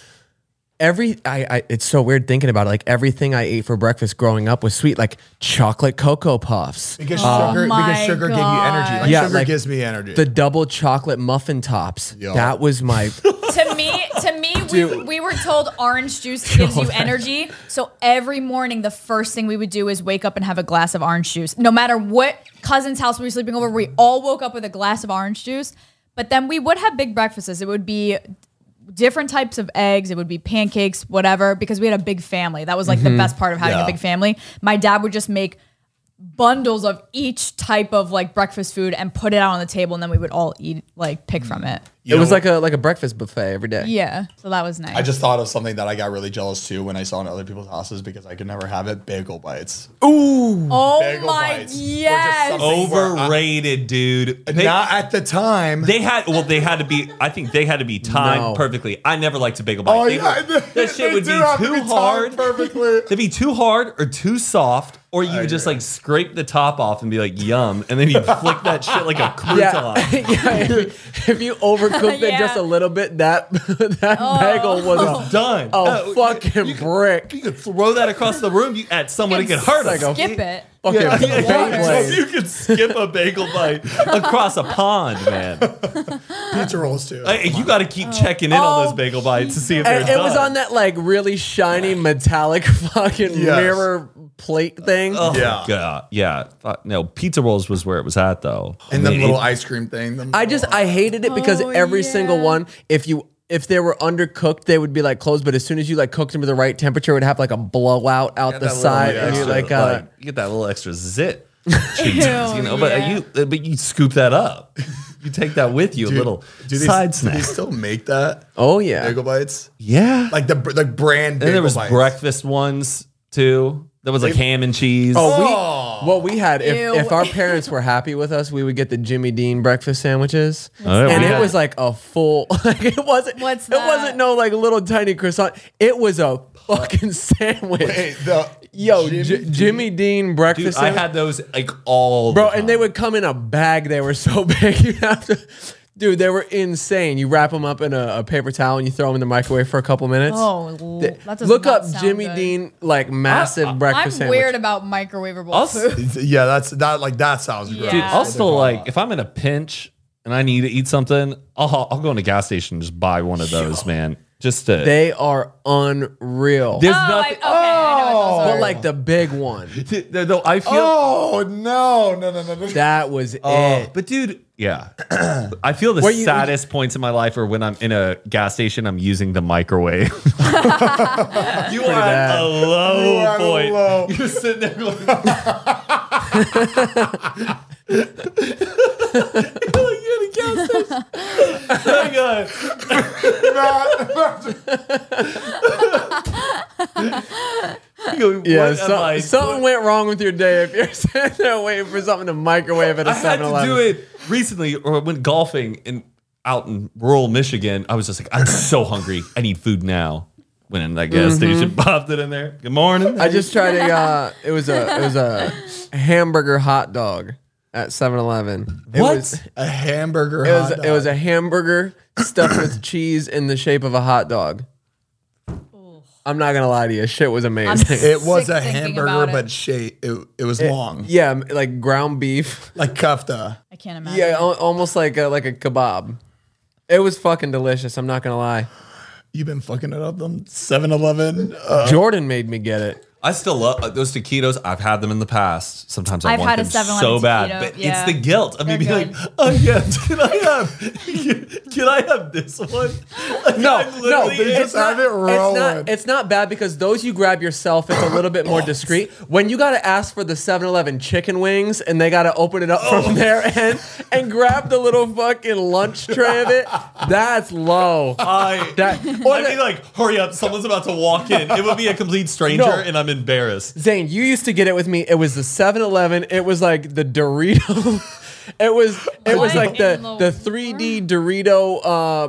it's so weird thinking about it. Like everything I ate for breakfast growing up was sweet, like chocolate Cocoa Puffs. Because sugar gave you energy. Like sugar gives me energy. The double chocolate muffin tops. Yo. That was my... To me, we were told orange juice gives you energy. So every morning, the first thing we would do is wake up and have a glass of orange juice. No matter what cousin's house we were sleeping over, we all woke up with a glass of orange juice. But then we would have big breakfasts. It would be different types of eggs. It would be pancakes, whatever, because we had a big family. That was like the best part of having a big family. My dad would just make bundles of each type of like breakfast food and put it out on the table, and then we would all eat, like pick from it. It was like a breakfast buffet every day. Yeah, so that was nice. I just thought of something that I got really jealous too when I saw in other people's houses because I could never have it. Bagel bites. Ooh. Oh bagel my, bites yes. Overrated, dude. Not at the time. They had to be. I think they had to be timed perfectly. I never liked a bagel bite. Oh yeah, that shit would be too hard. Perfectly. They'd be too hard or too soft, or you would just like scrape the top off and be like yum, and then you flick that shit like a crouton. Yeah. If you overcooked it just a little bit, that bagel was done. Fucking brick. You could throw that across the room at someone. It could hurt us. Skip it. You could skip a bagel bite across a pond, man. Pizza rolls too. You got to keep checking in on those bagel bites to see if they're done. It was on that like really shiny metallic fucking mirror plate thing. Oh, God. Yeah. No, pizza rolls was where it was at, though. And the little ice cream thing. I hated it because every single one, if they were undercooked, they would be like closed. But as soon as you like cooked them to the right temperature, it would have like a blowout out the side, and you like you get that little extra zit. But you scoop that up. You take that with you, a little side snack. Do they still make that? Oh yeah, Bagel Bites. Yeah, like the brand. And there was breakfast ones too. There was like ham and cheese. What we had, if our parents were happy with us, we would get the Jimmy Dean breakfast sandwiches. And it was like a full, like it wasn't no like little tiny croissant. It was a fucking sandwich. Wait, Jimmy Dean breakfast sandwich. I had those like all the time. And they would come in a bag. They were so big. You'd have to... Dude, they were insane. You wrap them up in a paper towel and you throw them in the microwave for a couple minutes. That does Look not up sound Jimmy good. Dean like massive breakfast sandwich. I'm weird about microwavable food. Yeah, that sounds great. Dude, I'll still like if I'm in a pinch and I need to eat something, I'll go in a gas station and just buy one of those, man. Just to They are unreal. There's nothing. But like the big one. I feel. Oh no! That was it. But dude, yeah, I feel the saddest points in my life are when I'm in a gas station. I'm using the microwave. You are at a low point. You're sitting there going. You're in a gas station. Hang on. Something went wrong with your day if you're sitting there waiting for something to microwave at a 7-Eleven. I had to do it recently, or I went golfing out in rural Michigan. I was just like, I'm so hungry. I need food now. Went in that gas station, popped it in there. Good morning. I just tried it was a hamburger hot dog at 7-Eleven. A hamburger hot dog? It was a hamburger stuffed with cheese in the shape of a hot dog. I'm not gonna lie to you, shit was amazing. It was a hamburger, but it was long. Yeah, like ground beef, like kofta. I can't imagine. Yeah, almost like a kebab. It was fucking delicious. I'm not gonna lie. You've been fucking it up, them 7-Eleven. Jordan made me get it. I still love those taquitos. I've had them in the past. Sometimes I I've want had a them 7-Eleven so bad, taquito, but yeah. it's the guilt of me being like, oh yeah, can I have this one? Like, No, they just have it rolling. It's not bad because those you grab yourself, it's a little bit more discreet. When you got to ask for the 7-Eleven chicken wings and they got to open it up from their end and grab the little fucking lunch tray of it, that's low. I'd be like, hurry up, someone's about to walk in. It would be a complete stranger and I'm embarrassed. Zane, you used to get it with me. It was the 7-Eleven. It was like the Dorito. It was like the 3D Dorito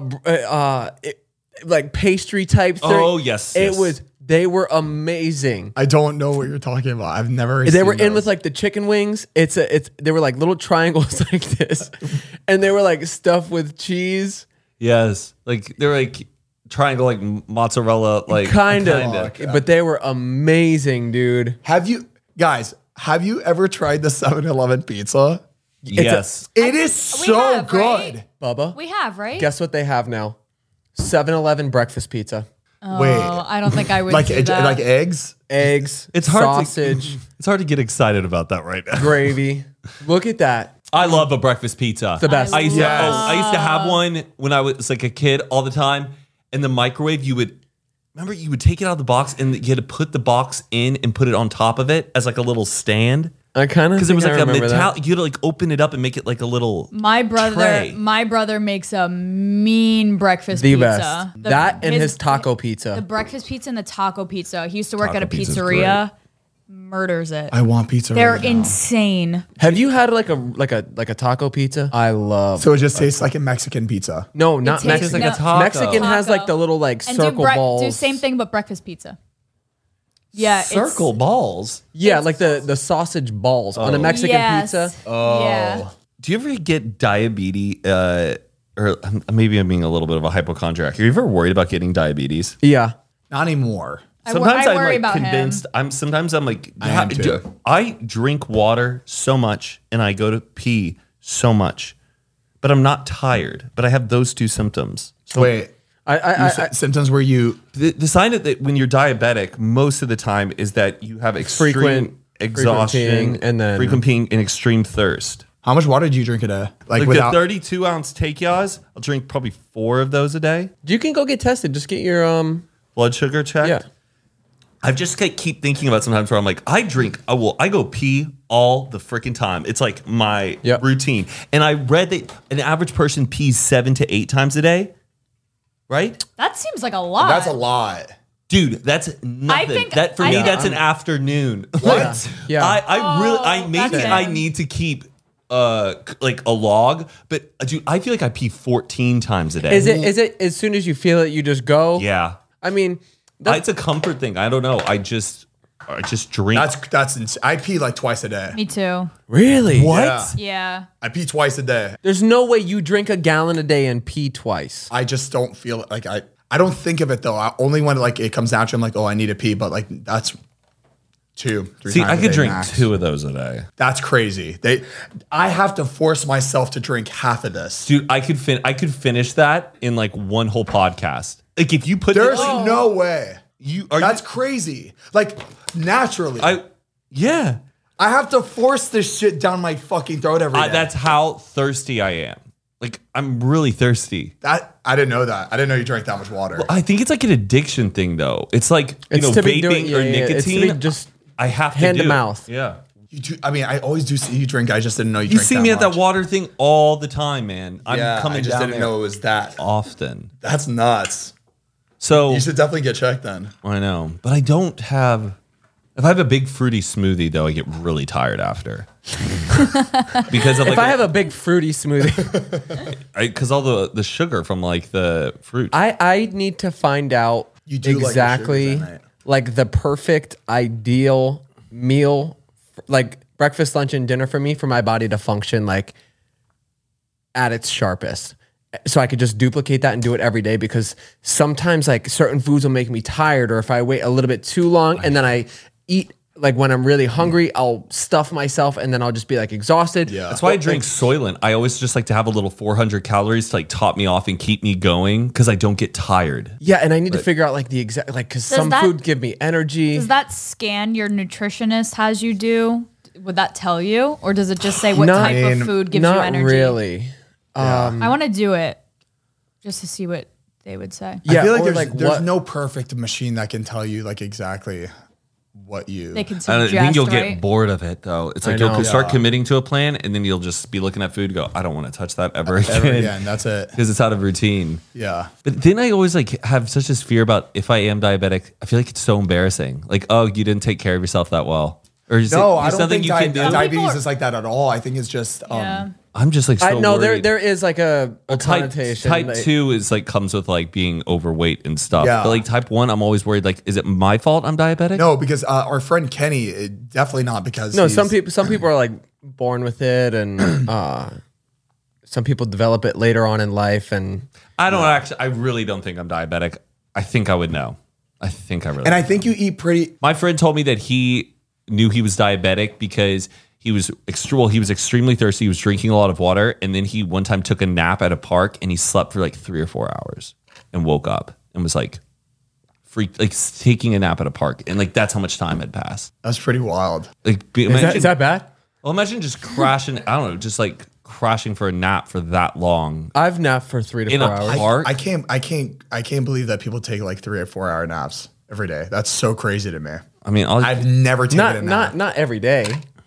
like pastry type thing. Oh yes. They were amazing. I don't know what you're talking about. I've never They were in with like the chicken wings. They were like little triangles like this. And they were like stuffed with cheese. Yes. Like they're like triangle like mozzarella like kind of. But they were amazing, dude. Have you ever tried the 7-Eleven pizza? Yes. It is so good. Right? Bubba. We have, right? Guess what they have now? 7-Eleven breakfast pizza. Wait, I don't think I would like do that. like eggs? Eggs. It's hard sausage. It's hard to get excited about that right now. Gravy. Look at that. I love a breakfast pizza. It's the best. I used to have one when I was like a kid all the time. In the microwave, you would take it out of the box and you had to put the box in and put it on top of it as like a little stand. I kind of because it was like a metallic. You had to like open it up and make it like a little. My brother makes a mean breakfast the pizza. Best. That and his taco pizza. The breakfast pizza and the taco pizza. He used to work at a pizzeria. Murders it. I want pizza. They're right now. insane. Have you had like a taco pizza? I love. So it just tastes like a Mexican pizza. No, not Mexican. Like a taco. Mexican has like the little like and circle balls. Do same thing but breakfast pizza. Yeah, circle balls. Yeah, like the sausage balls on a Mexican pizza. Oh, yeah. Do you ever get diabetes? Or maybe I'm being a little bit of a hypochondriac. Are you ever worried about getting diabetes? Yeah, not anymore. Sometimes I worry I'm like about convinced. him. Sometimes I'm like, I am too. I drink water so much and I go to pee so much, but I'm not tired. But I have those two symptoms. So Wait, Symptoms where you the sign that when you're diabetic, most of the time is that you have extreme exhaustion and then frequent peeing and extreme thirst. How much water do you drink a day? Like the 32-ounce takeaways, I'll drink probably 4 of those a day. You can go get tested. Just get your blood sugar checked. Yeah. I've just keep thinking about sometimes where I'm like, I go pee all the freaking time. It's like my routine. And I read that an average person pees 7 to 8 times a day. Right? That seems like a lot. That's a lot. Dude, that's nothing. For me, that's an afternoon. What? Yeah. I need to keep like a log, but dude, I feel like I pee 14 times a day. Is it as soon as you feel it, you just go? Yeah. I mean, it's a comfort thing. I don't know. I just drink. That's insane. I pee like twice a day. Me too. Really? What? Yeah. I pee twice a day. There's no way you drink a gallon a day and pee twice. I just don't feel it. Like I don't think of it though. Only when like it comes down to, I'm like, oh, I need to pee. But like that's 2, 3 See, times I could a day drink max. 2 of those a day. That's crazy. I have to force myself to drink half of this. Dude, I could finish that in like one whole podcast. Like if you put There's no way. That's you, crazy. Like naturally. I have to force this shit down my fucking throat every day. That's how thirsty I am. Like I'm really thirsty. I didn't know that. I didn't know you drank that much water. Well, I think it's like an addiction thing though. It's like vaping or nicotine. Just I have hand to to mouth. Yeah. You do. I mean, I always do see you drink. I just didn't know you. You drank see that me at much. that water thing all the time, man. I'm coming I just down didn't there know it was that often. That's nuts. So you should definitely get checked then. I know, but I don't have. If I have a big fruity smoothie, though, I get really tired after. Because of if I have a big fruity smoothie, because all the sugar from like the fruit. I need to find out exactly like the perfect ideal meal, like breakfast, lunch, and dinner for me, for my body to function like at its sharpest. So I could just duplicate that and do it every day, because sometimes like certain foods will make me tired, or if I wait a little bit too long and then I eat like when I'm really hungry, I'll stuff myself and then I'll just be like exhausted. Yeah. That's why I drink Soylent. I always just like to have a little 400 calories to like top me off and keep me going, because I don't get tired. Yeah, and I need to figure out like the exact, like, because some food give me energy. Does that scan your nutritionist has you do? Would that tell you, or does it just say what type of food gives you energy? Not really. I want to do it just to see what they would say. Yeah, I feel like there's no perfect machine that can tell you like exactly what you. They can I think you'll right? get bored of it though. It's like you'll start committing to a plan, and then you'll just be looking at food and go, I don't want to touch that ever again. That's it. Because it's out of routine. Yeah. But then I always like have such this fear about if I am diabetic. I feel like it's so embarrassing. Like, oh, you didn't take care of yourself that well. Or is no, it, I don't think you can do? diabetes is like that at all. I think it's just. I'm just like so no, worried. there is like a connotation. Type 2 is like comes with like being overweight and stuff. Yeah. But like type 1, I'm always worried. Like, is it my fault I'm diabetic? No, because our friend Kenny, definitely not, because some people are like born with it, and some people develop it later on in life. And I really don't think I'm diabetic. I think I would know. I think I really. And I think you eat pretty. My friend told me that he knew he was diabetic because he was extremely thirsty. He was drinking a lot of water, and then he one time took a nap at a park, and he slept for like 3 or 4 hours, and woke up and was like freaked, like taking a nap at a park, and like that's how much time had passed. That's pretty wild. Like, is that bad? Well, imagine just crashing. I don't know, just like crashing for a nap for that long. I've napped for 3 to 4 hours. Park? I can't believe that people take like 3 or 4 hour naps every day. That's so crazy to me. I mean, I've never taken a nap. Not every day.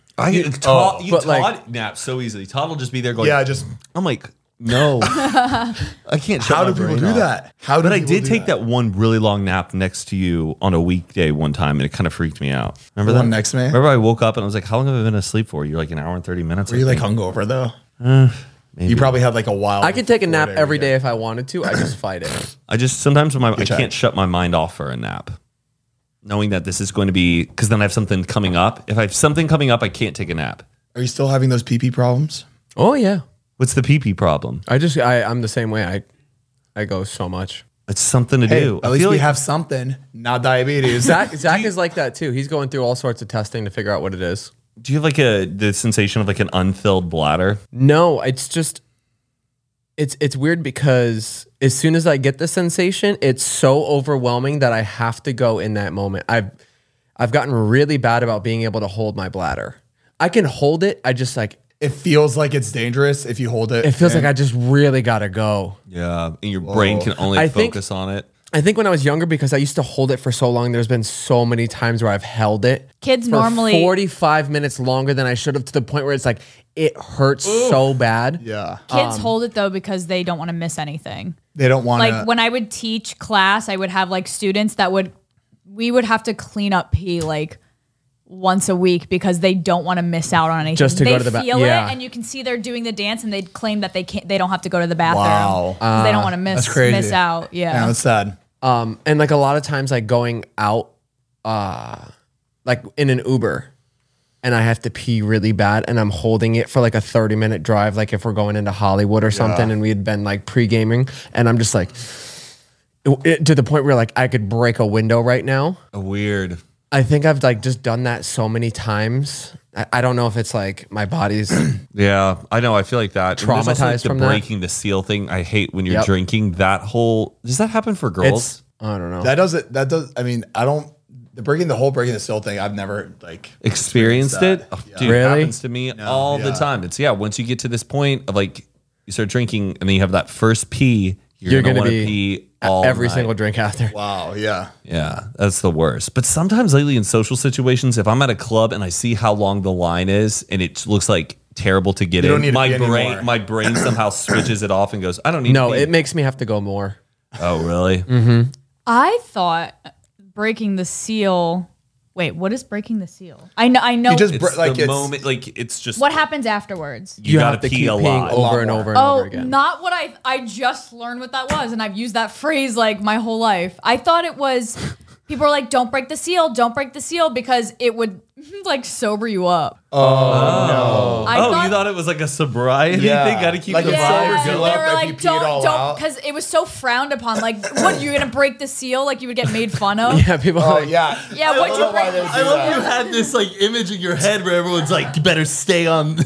Todd naps so easily. Todd will just be there going. Yeah, I'm like, no, I can't. How do people do that? But I did take that one really long nap next to you on a weekday one time, and it kind of freaked me out. Remember The that one next to me? Remember I woke up and I was like, how long have I been asleep for? You're like an hour and 30 minutes. Were you like hungover though? Maybe. You probably had like a wild. I could take a nap every day if I wanted to. I just fight it. I just sometimes when I can't shut my mind off for a nap, knowing that this is going to be, because then I have something coming up. If I have something coming up, I can't take a nap. Are you still having those PP problems? Oh yeah. What's the PP problem? I'm the same way. I go so much. It's something to do. At least we have something, not diabetes. Zach is like that too. He's going through all sorts of testing to figure out what it is. Do you have like the sensation of like an unfilled bladder? No, it's just It's weird because as soon as I get the sensation, it's so overwhelming that I have to go in that moment. I've gotten really bad about being able to hold my bladder. I can hold it. I just like it feels like it's dangerous if you hold it. It feels like I just really gotta go. Yeah, and your brain can only focus on it. I think when I was younger, because I used to hold it for so long, there's been so many times where I've held it. Kids for normally 45 minutes longer than I should have, to the point where it's like it hurts so bad. Yeah. Kids hold it though because they don't want to miss anything. They don't want to. Like when I would teach class, I would have like students that we would have to clean up pee like once a week because they don't want to miss out on anything. Just to go to the bathroom. They feel it, and you can see they're doing the dance, and they'd claim that they don't have to go to the bathroom. Wow. 'Cause they don't want to miss out. Yeah, that's sad. And like a lot of times, like going out, like in an Uber, and I have to pee really bad, and I'm holding it for like a 30-minute drive. Like if we're going into Hollywood or something, and we had been like pre-gaming, and I'm just like, to the point where like I could break a window right now. Weird. I think I've like just done that so many times. I don't know if it's like my body's Yeah, I know. I feel like that. And there's also, like, traumatized from the that. breaking the seal thing. I hate when you're drinking. That whole does that happen for girls? I don't know. That does. I mean, I don't. The breaking the seal thing. I've never like experienced it. Oh, dude, Really? it happens to me all the time. It's once you get to this point of like you start drinking and then you have that first pee, you're gonna want to pee all every night. single drink after. Wow. Yeah. Yeah, that's the worst. But sometimes lately in social situations, if I'm at a club and I see how long the line is and it looks like terrible to get in, my brain somehow switches it off and goes, I don't need to pee. It makes me have to go more. Oh, really? Mm-hmm. I thought breaking the seal. Wait, what is breaking the seal? I know. You just the moment, like it's just what happens afterwards. You gotta to pee keep a peeing lot, over and over and over again. Not what I just learned what that was, and I've used that phrase like my whole life. I thought it was people are like, don't break the seal, because it would like sober you up. Oh no! You thought it was like a sobriety thing? Got to keep the vibe going. They were like, don't, because it was so frowned upon. Like, what, you're gonna break the seal? Like you would get made fun of. Yeah, people. Yeah, what'd you break? I love you had this like image in your head where everyone's like, you better stay on.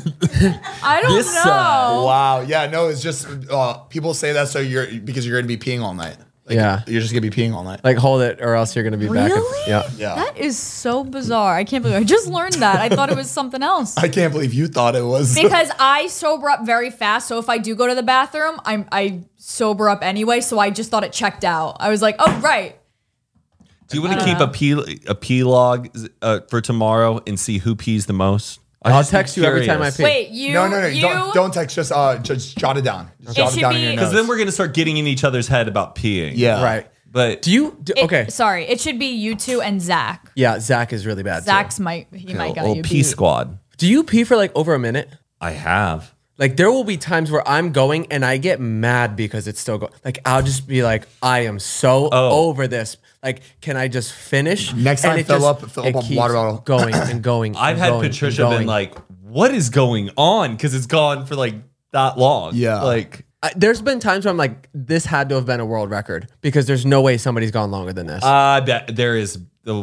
I don't know. Side. Wow. Yeah. No, it's just people say that because you're gonna be peeing all night. Like, you're just gonna be peeing all night. Like hold it, or else you're gonna be back. Yeah. That is so bizarre. I can't believe I just learned that. I thought it was something else. I can't believe you thought it was. Because I sober up very fast. So if I do go to the bathroom, I sober up anyway. So I just thought it checked out. I was like, oh right. Do you want to keep a pee log for tomorrow and see who pees the most? I'll text you every time I pee. Wait, you? No. Don't text. Just jot it down. Just jot it down in your notes. Because then we're gonna start getting in each other's head about peeing. Yeah. Right. But okay. Sorry, it should be you two and Zach. Yeah, Zach is really bad. Zach's might got you. Pee squad. Do you pee for like over a minute? I have. Like there will be times where I'm going and I get mad because it's still going. Like I'll just be like, I am so over this. Like, can I just finish? Next time, fill up a water bottle. Going and going. I've had Patricia been like, what is going on? Because it's gone for like that long. Yeah. Like there's been times where I'm like, this had to have been a world record because there's no way somebody's gone longer than this. I bet there is.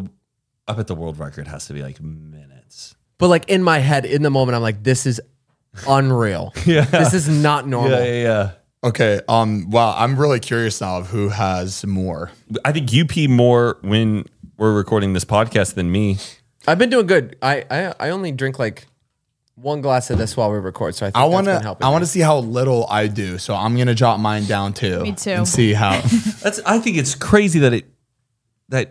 I bet the world record has to be like minutes. But like in my head, in the moment, I'm like, this is unreal. This is not normal. Yeah. Okay. Wow. I'm really curious now of who has more. I think you pee more when we're recording this podcast than me. I've been doing good. I only drink like one glass of this while we record, so I think that's been helping. I want to see how little I do, so I'm gonna jot mine down too. Me too. And see how. I think it's crazy that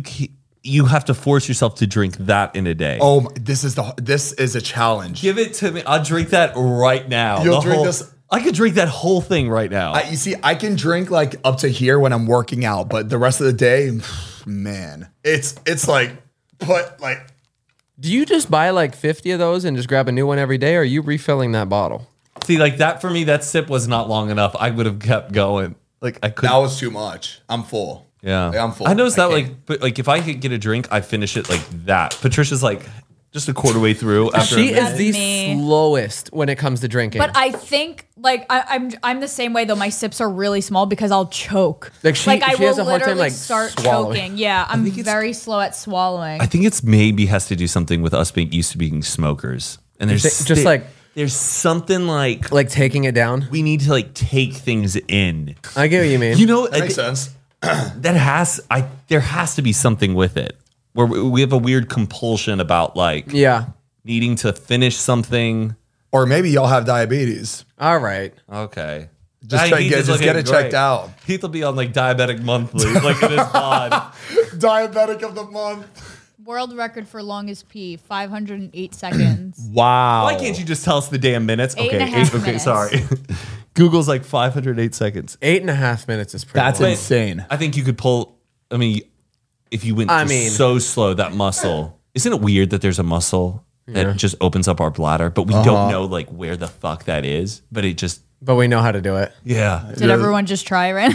you have to force yourself to drink that in a day. Oh, this is a challenge. Give it to me. I'll drink that right now. You'll drink this. I could drink that whole thing right now. You see, I can drink like up to here when I'm working out, but the rest of the day, man, it's like put like. Do you just buy like 50 of those and just grab a new one every day, or are you refilling that bottle? See, like that for me, that sip was not long enough. I would have kept going. Like I couldn't. That was too much. I'm full. Yeah, like, I'm full. I noticed that but like if I could get a drink, I finish it like that. Patricia's like just a quarter way through. After she is the slowest when it comes to drinking. But I think like I'm the same way though. My sips are really small because I'll choke. Like she has a hard time like start swallowing. choking. Yeah, I'm very slow at swallowing. I think it's maybe has to do something with us being used to being smokers, and there's just like There's something like taking it down. We need to like take things in. I get what you mean. You know, that makes sense. There has to be something with it where we have a weird compulsion about like needing to finish something. Or maybe y'all have diabetes. All right. Okay. Just get it checked out. Heath will be on like Diabetic Monthly, like in his pod. Diabetic of the month. World record for longest pee, 508 seconds. Wow. Why can't you just tell us the damn minutes? Eight and a half Okay, minutes. sorry. Google's like 508 seconds. 8.5 minutes is pretty That's long. insane. I think you could pull, I mean, if you went so slow, that muscle, isn't it weird that there's a muscle that just opens up our bladder, but we don't know like where the fuck that is, but it just. But we know how to do it. Yeah. Did everyone just try right?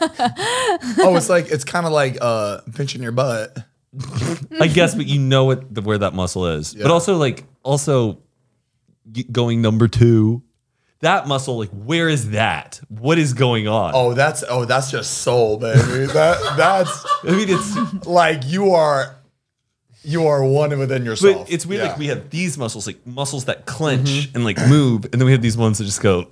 It's kind of like pinching your butt. I guess, but you know where that muscle is. Yeah. But also going number 2, that muscle, like where is that? What is going on? Oh, that's just soul, baby. That's I mean, it's like you are one within yourself. But it's weird. Like we have these muscles, like muscles that clench and like move, and then we have these ones that just go.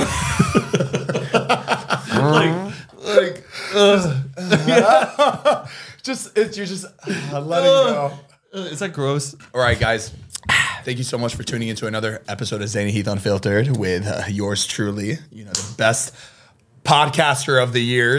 You're just letting go. Is that gross? All right, guys. Thank you so much for tuning into another episode of Zane and Heath Unfiltered with yours truly, the best podcaster of the year.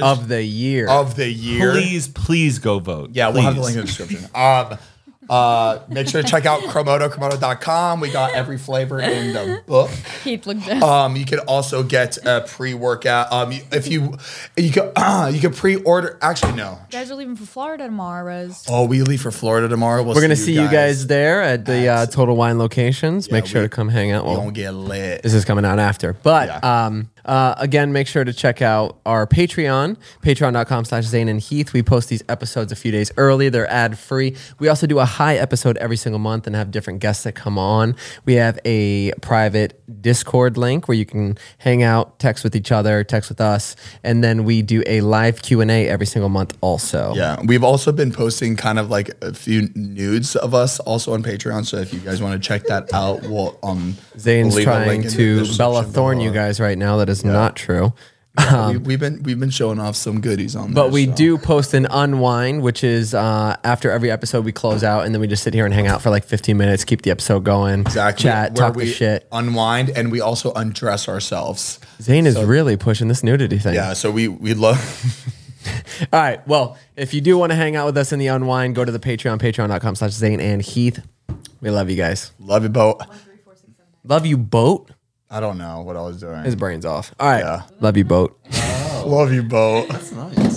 Please go vote. Yeah, we'll have the link in the description. Make sure to check out Chromoto.com. We got every flavor in the book. Heath looked down. You can also get a pre-workout. If you can pre-order. Actually, no. You guys are leaving for Florida tomorrow, Rose. Oh, we leave for Florida tomorrow. We're gonna see you guys there at the Total Wine locations. Yeah, make sure to come hang out. We're gonna get lit. This is coming out after, but again, make sure to check out our Patreon, patreon.com/Zane and Heath. We post these episodes a few days early. They're ad free. We also do a high episode every single month and have different guests that come on. We have a private Discord link where you can hang out, text with each other, text with us, and then we do a live Q&A every single month also. Yeah, we've also been posting kind of like a few nudes of us also on Patreon, so if you guys want to check that out, Zane's trying to Bella Thorne you guys right now. That is not true. We've been showing off some goodies on there. But we do post an unwind, which is after every episode we close out and then we just sit here and hang out for like 15 minutes, keep the episode going, chat, talk the shit. Unwind, and we also undress ourselves. Zane is really pushing this nudity thing. Yeah, so we love... All right, well, if you do want to hang out with us in the unwind, go to the Patreon, patreon.com/Zane and Heath. We love you guys. Love you, Boat. Love you, Boat? I don't know what I was doing. His brain's off. All right. Yeah. Love you, Boat. Love you, Boat. That's nice.